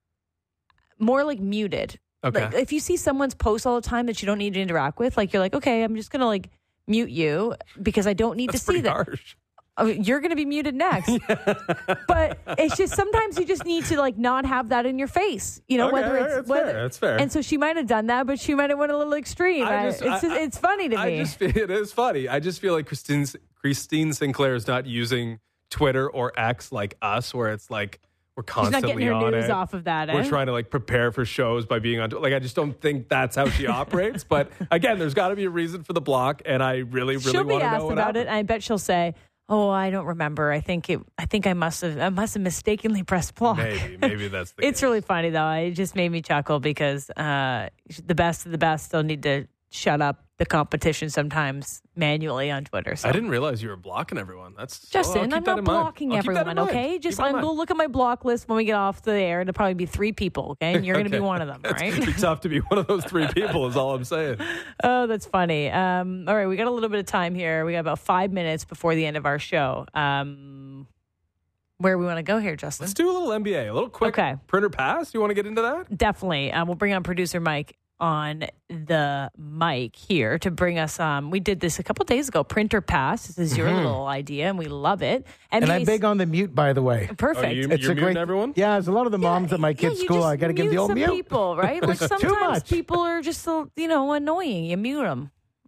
More like muted. Okay. Like, if you see someone's post all the time that you don't need to interact with, like, you're like, okay, I'm just going to, like, mute you because I don't need That's to see pretty that. harsh. Oh, you're going to be muted next. But it's just sometimes you just need to, like, not have that in your face. You know, Okay, whether all right, it's that's whether fair, that's fair. And so she might have done that, but she might have went a little extreme. I I just- it's I- just, I- it's funny to I me. just feel it is funny. I just feel like Christine Christine Sinclair is not using Twitter or X like us, where it's like we're She's constantly not getting her on news it. off of that. We're eh? trying to like prepare for shows by being on. Like I just don't think that's how she operates. But again, there's got to be a reason for the block, and I really, really She'll be want to asked know what about it, happened. and I bet she'll say, "Oh, I don't remember. I think it. I think I must have. I must have mistakenly pressed block." Maybe, maybe that's the It's case. really funny though. It just made me chuckle because uh, the best of the best still need to shut up the competition sometimes manually on Twitter. So. I didn't realize you were blocking everyone. That's oh, I'll Justin, keep I'm that not in mind. blocking I'll keep that in everyone, mind. okay? Keep Just that in I'll go mind. look at my block list when we get off the air. It'll probably be three people, okay? And you're going to be Okay. one of them, It's right? gonna be tough to be one of those three people. Is all I'm saying. Oh, that's funny. Um, all right, we got a little bit of time here. We got about five minutes before the end of our show. Um, where we want to go here, Justin? Let's do a little N B A, a little quick Okay. printer pass. You want to get into that? Definitely. Um, we'll bring on producer Mike on the mic here to bring us. Um, we did this a couple days ago. Printer pass. This is your little idea, and we love it. And N B A I'm big on the mute, by the way. Perfect. Oh, you, It's you're a muting great. everyone? Yeah, there's a lot of the moms at my kids' yeah, you school. just I got to give mute the old some mute. people, right? Like It's too sometimes much. people are just, so, you know, annoying. You mute them.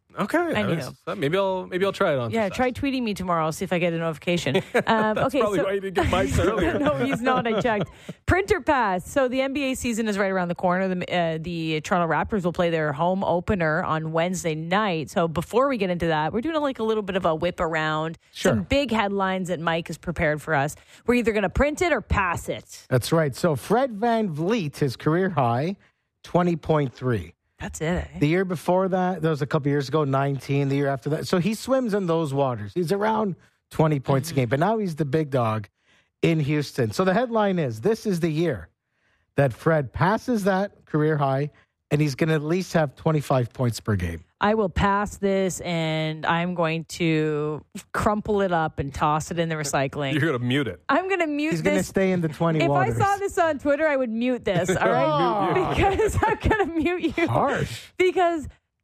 Okay, I knew. was- maybe I'll maybe I'll try it on. Yeah, success. try tweeting me tomorrow. I'll see if I get a notification. Um, That's okay, probably so, why you didn't get mics earlier. no, he's not. I checked. Printer pass. So the N B A season is right around the corner. The, uh, the Toronto Raptors will play their home opener on Wednesday night. So before we get into that, we're doing a, like a little bit of a whip around. Sure. Some big headlines that Mike has prepared for us. We're either going to print it or pass it. That's right. So Fred Van Vliet, his career high, twenty point three. That's it. Eh? The year before that, that was a couple years ago, nineteen. The year after that. So he swims in those waters. He's around twenty points Mm-hmm. a game. But now he's the big dog in Houston. So the headline is, this is the year that Fred passes that career high, and he's going to at least have twenty-five points per game. I will pass this, and I'm going to crumple it up and toss it in the recycling. You're gonna mute it. I'm going to mute He's going to this. stay in the twenty If waters. I saw this on Twitter, I would mute this, all right? Oh. Because I'm going to mute you. Harsh. Because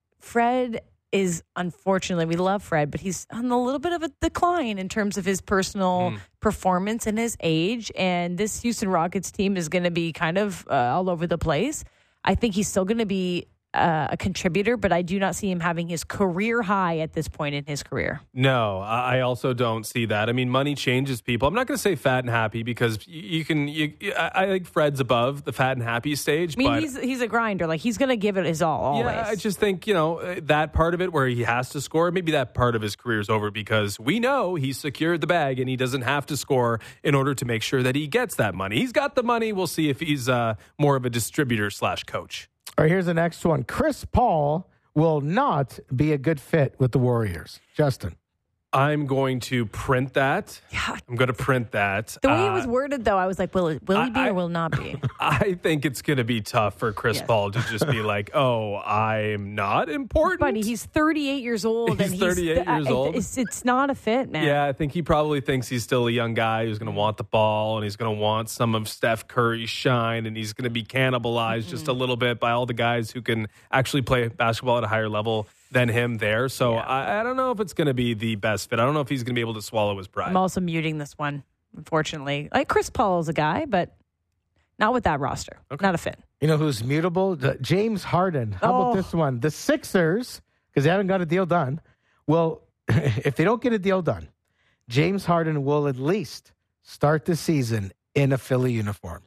Fred is, unfortunately, we love Fred, but he's on a little bit of a decline in terms of his personal Mm. performance and his age. And this Houston Rockets team is going to be kind of uh, all over the place. I think he's still going to be uh, a contributor, but I do not see him having his career high at this point in his career. No, I I also don't see that. I mean, money changes people. I'm not going to say fat and happy because you, you can. You, I I think Fred's above the fat and happy stage. I mean, but he's he's a grinder. Like, he's going to give it his all, always. yeah, I just think you know uh, that part of it where he has to score. Maybe that part of his career is over because we know he's secured the bag and he doesn't have to score in order to make sure that he gets that money. He's got the money. We'll see if he's uh, more of a distributor slash coach. All right, here's the next one. Chris Paul will not be a good fit with the Warriors. Justin. I'm going to print that. Yeah. I'm going to print that. The way it Uh, was worded, though, I was like, will, it, will he be I- or will not be? I think it's going to be tough for Chris Yes. Paul to just be like, "Oh, I'm not important." Buddy, he's thirty-eight years old. He's and thirty-eight he's, years old. It's, it's not a fit, man. Yeah, I think he probably thinks he's still a young guy who's going to want the ball and he's going to want some of Steph Curry's shine and he's going to be cannibalized Mm-hmm. just a little bit by all the guys who can actually play basketball at a higher level than him there. So Yeah. I, I don't know if it's going to be the best fit. I don't know if he's going to be able to swallow his pride. I'm also muting this one, unfortunately. Like, Chris Paul is a guy, but not with that roster. Not a fit. You know who's mutable? The- James Harden. How Oh. about this one? The Sixers, because they haven't got a deal done. Well, if they don't get a deal done, James Harden will at least start the season in a Philly uniform.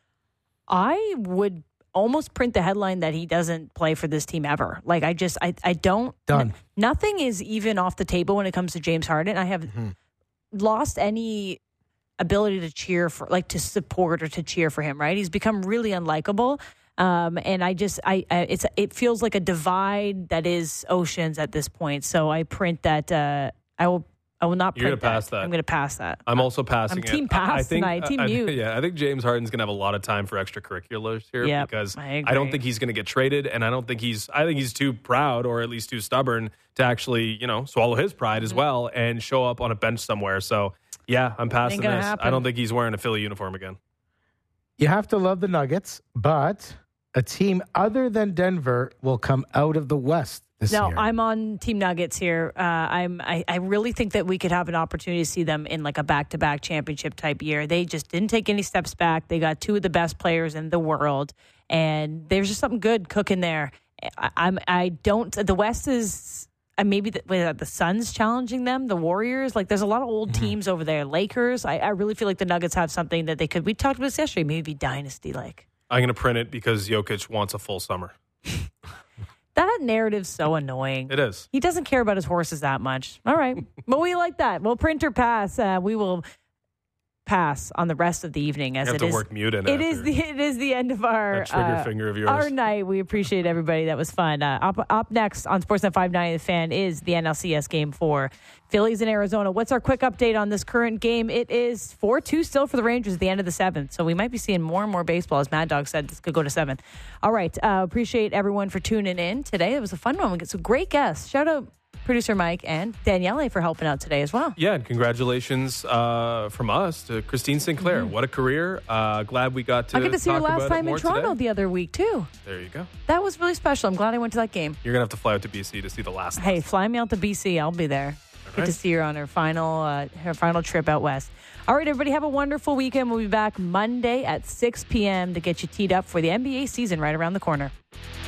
I would almost print the headline that he doesn't play for this team ever. Like, I just, I, I don't. Done. n- nothing is even off the table when it comes to James Harden. I have Mm-hmm. lost any ability to cheer for, like, to support or to cheer for him, right? He's become really unlikable. Um, and I just, I, I, it's, it feels like a divide that is oceans at this point. So I print that, uh, I will, I will not You're print gonna pass that. I'm going to pass that. I'm also passing I'm it. team I- I pass think, tonight, team I- mute. Yeah, I think James Harden's going to have a lot of time for extracurriculars here Yep, because I I, don't agree. think he's going to get traded, and I don't think he's. I think he's too proud or at least too stubborn to actually, you know, swallow his pride as well and show up on a bench somewhere. So yeah, I'm passing Ain't gonna this. happen. I don't think he's wearing a Philly uniform again. You have to love the Nuggets, but a team other than Denver will come out of the West this No, year. I'm on Team Nuggets here. Uh, I'm. I, I really think that we could have an opportunity to see them in like a back-to-back championship type year. They just didn't take any steps back. They got two of the best players in the world, and there's just something good cooking there. I, I'm. I don't. The West is. Uh, maybe the, wait, uh, the Suns challenging them, the Warriors. Like, there's a lot of old teams over there. Lakers. I, I really feel like the Nuggets have something that they could. We talked about this yesterday. Maybe dynasty like. I'm going to print it because Jokic wants a full summer. That narrative's so annoying. It is. He doesn't care about his horses that much. All right. But we like that. We'll print or pass. Uh, we will pass on the rest of the evening as You have it to is. work mute in It after. is the it is the end of our That trigger uh, finger of yours. our night. We appreciate everybody. That was fun. Uh, up up next on Sportsnet five ninety The Fan is the N L C S game for Phillies in Arizona. What's our quick update on this current game? It is four two still for the Rangers at the end of the seventh. So we might be seeing more and more baseball. As Mad Dog said, this could go to seven. All right. Uh, appreciate everyone for tuning in today. It was a fun one. We got some great guests. Shout out producer Mike and Daniele for helping out today as well. Yeah, and congratulations uh, from us to Christine Sinclair. What a career. Uh, glad we got to I got to see her talk last about it time in more Toronto today. the other week, too. There you go. That was really special. I'm glad I went to that game. You're going to have to fly out to B C to see the last Hey, fly me out to B C. I'll be there. Good right. to see her on her final uh, her final trip out west. All right, everybody, have a wonderful weekend. We'll be back Monday at six p.m. to get you teed up for the N B A season right around the corner.